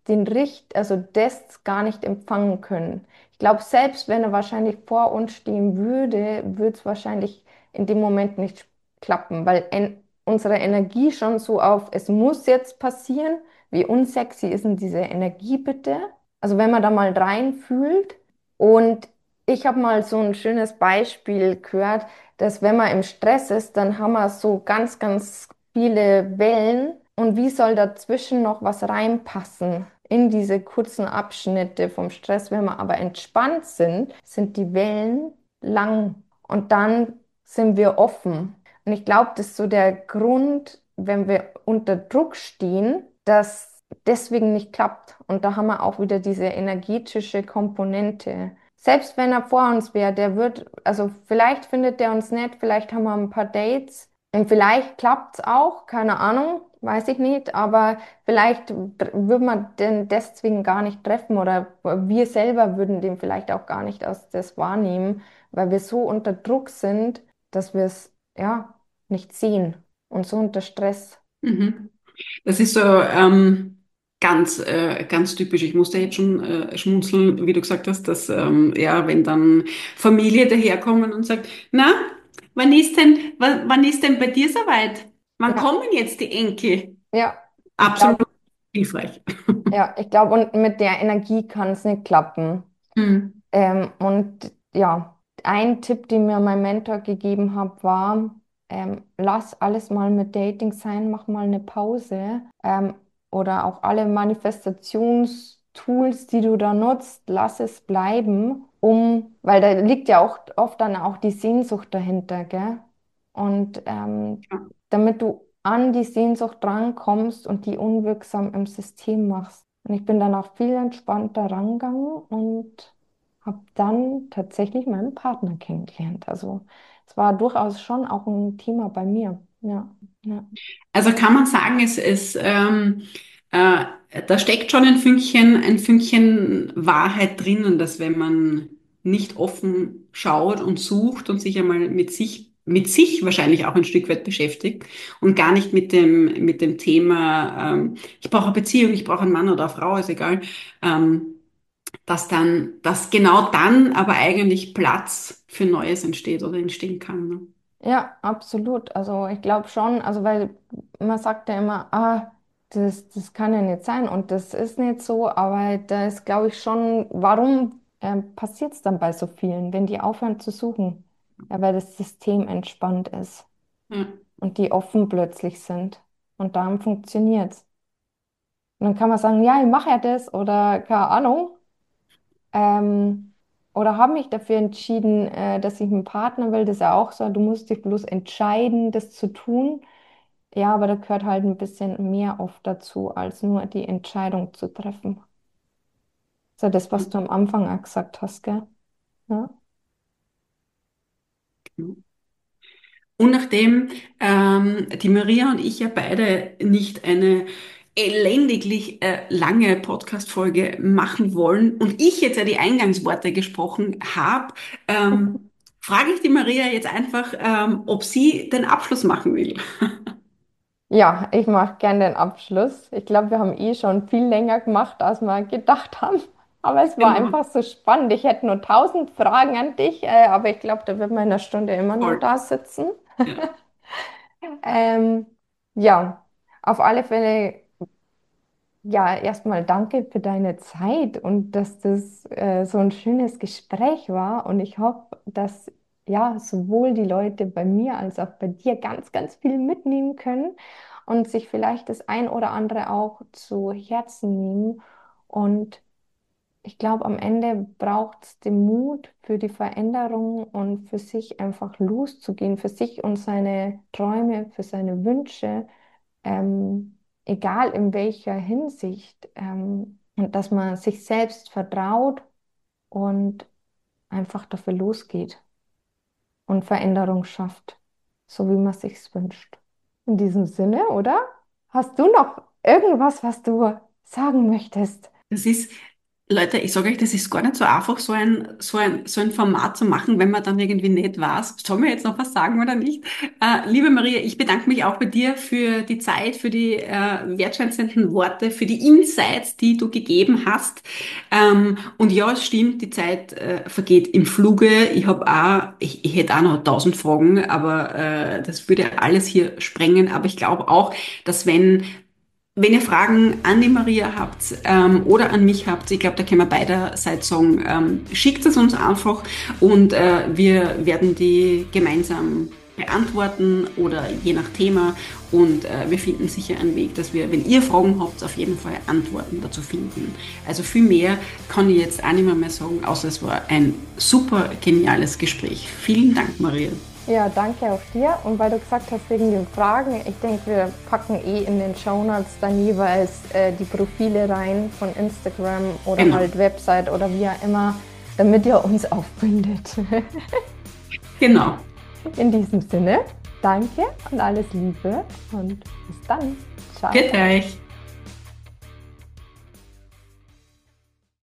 den Richt, also das gar nicht empfangen können. Ich glaube, selbst wenn er wahrscheinlich vor uns stehen würde, würde es wahrscheinlich in dem Moment nicht klappen, weil en unsere Energie schon so auf, es muss jetzt passieren, wie unsexy ist denn diese Energie bitte? Also wenn man da mal reinfühlt und ich habe mal so ein schönes Beispiel gehört, dass wenn man im Stress ist, dann haben wir so ganz, ganz viele Wellen und wie soll dazwischen noch was reinpassen in diese kurzen Abschnitte vom Stress? Wenn wir aber entspannt sind, sind die Wellen lang und dann sind wir offen. Und ich glaube, das ist so der Grund, wenn wir unter Druck stehen, dass deswegen nicht klappt. Und da haben wir auch wieder diese energetische Komponente. Selbst wenn er vor uns wäre, der wird, also vielleicht findet der uns nett, vielleicht haben wir ein paar Dates und vielleicht klappt es auch, keine Ahnung, weiß ich nicht, aber vielleicht würde man den deswegen gar nicht treffen oder wir selber würden den vielleicht auch gar nicht als das wahrnehmen, weil wir so unter Druck sind, dass wir es ja nicht sehen und so unter Stress. Mhm. Das ist so ähm, ganz, äh, ganz typisch. Ich musste jetzt schon äh, schmunzeln, wie du gesagt hast, dass ähm, ja, wenn dann Familie daherkommen und sagt, na, wann ist denn, wann, wann ist denn bei dir soweit? Wann Ja, kommen jetzt die Enkel? ja, ich Absolut glaube, hilfreich. ja, ich glaube, und mit der Energie kann es nicht klappen. Mhm. Ähm, und ja, ein Tipp, den mir mein Mentor gegeben hat, war, ähm, lass alles mal mit Dating sein, mach mal eine Pause. Ähm, oder auch alle Manifestationstools, die du da nutzt, lass es bleiben, um, weil da liegt ja auch oft dann auch die Sehnsucht dahinter, gell? Und ähm, Ja. damit du an die Sehnsucht drankommst und die unwirksam im System machst. Und ich bin dann auch viel entspannter rangegangen und habe dann tatsächlich meinen Partner kennengelernt. Also es war durchaus schon auch ein Thema bei mir. Ja, ja, Also kann man sagen, es ist, ähm, äh, da steckt schon ein Fünkchen, ein Fünkchen Wahrheit drinnen, dass wenn man nicht offen schaut und sucht und sich einmal mit sich, mit sich wahrscheinlich auch ein Stück weit beschäftigt und gar nicht mit dem, mit dem Thema, ähm, ich brauche eine Beziehung, ich brauche einen Mann oder eine Frau, ist egal, ähm, dass dann, dass genau dann aber eigentlich Platz für Neues entsteht oder entstehen kann. Ne? ja, absolut. Also ich glaube schon, also weil man sagt ja immer, ah, das, das kann ja nicht sein und das ist nicht so, aber da ist, glaube ich, schon, warum ähm, passiert es dann bei so vielen, wenn die aufhören zu suchen? Ja, weil das System entspannt ist Ja. und die offen plötzlich sind und dann funktioniert es. Und dann kann man sagen, ja, ich mache ja das oder keine Ahnung. Ähm, oder habe mich dafür entschieden, äh, dass ich einen Partner will. Das ist ja auch so, du musst dich bloß entscheiden, das zu tun. Ja, aber da gehört halt ein bisschen mehr oft dazu, als nur die Entscheidung zu treffen. Das ist ja das, was du am Anfang auch gesagt hast, gell? Ja. Ja. Und nachdem ähm, die Maria und ich ja beide nicht eine elendiglich äh, lange Podcast-Folge machen wollen und ich jetzt ja die Eingangsworte gesprochen habe, ähm, frage ich die Maria jetzt einfach, ähm, ob sie den Abschluss machen will. Ja, ich mache gern den Abschluss. Ich glaube, wir haben eh schon viel länger gemacht, als wir gedacht haben. Aber es war Genau, einfach so spannend. Ich hätte nur tausend Fragen an dich, äh, aber ich glaube, da wird man in einer Stunde immer noch voll. da sitzen. Ja. Ähm, ja, auf alle Fälle, ja, erstmal danke für deine Zeit und dass das äh, so ein schönes Gespräch war. Und ich hoffe, dass ja sowohl die Leute bei mir als auch bei dir ganz, ganz viel mitnehmen können und sich vielleicht das ein oder andere auch zu Herzen nehmen. Und ich glaube, am Ende braucht es den Mut für die Veränderung und für sich einfach loszugehen, für sich und seine Träume, für seine Wünsche, ähm, egal in welcher Hinsicht, ähm, und dass man sich selbst vertraut und einfach dafür losgeht und Veränderung schafft, so wie man sich's wünscht. In diesem Sinne, oder? Hast du noch irgendwas, was du sagen möchtest? Das ist Leute, ich sage euch, das ist gar nicht so einfach, so ein, so ein, so ein Format zu machen, wenn man dann irgendwie nicht weiß, soll man jetzt noch was sagen oder nicht? Äh, liebe Maria, ich bedanke mich auch bei dir für die Zeit, für die äh, wertschätzenden Worte, für die Insights, die du gegeben hast. Ähm, und ja, es stimmt, die Zeit äh, vergeht im Fluge. Ich habe auch, ich, ich hätte auch noch tausend Fragen, aber äh, das würde alles hier sprengen. Aber ich glaube auch, dass wenn wenn ihr Fragen an die Maria habt ähm, oder an mich habt, ich glaube, da können wir beiderseits sagen, ähm, schickt es uns einfach und äh, wir werden die gemeinsam beantworten oder je nach Thema und äh, wir finden sicher einen Weg, dass wir, wenn ihr Fragen habt, auf jeden Fall Antworten dazu finden. Also viel mehr kann ich jetzt auch nicht mehr, mehr sagen, außer es war ein super geniales Gespräch. Vielen Dank, Maria. Ja, danke auch dir. Und weil du gesagt hast, wegen den Fragen, ich denke, wir packen eh in den Shownotes dann jeweils äh, die Profile rein von Instagram oder Genau, halt Website oder wie auch immer, damit ihr uns aufbindet. genau. In diesem Sinne, danke und alles Liebe und bis dann. Ciao. Bitte euch.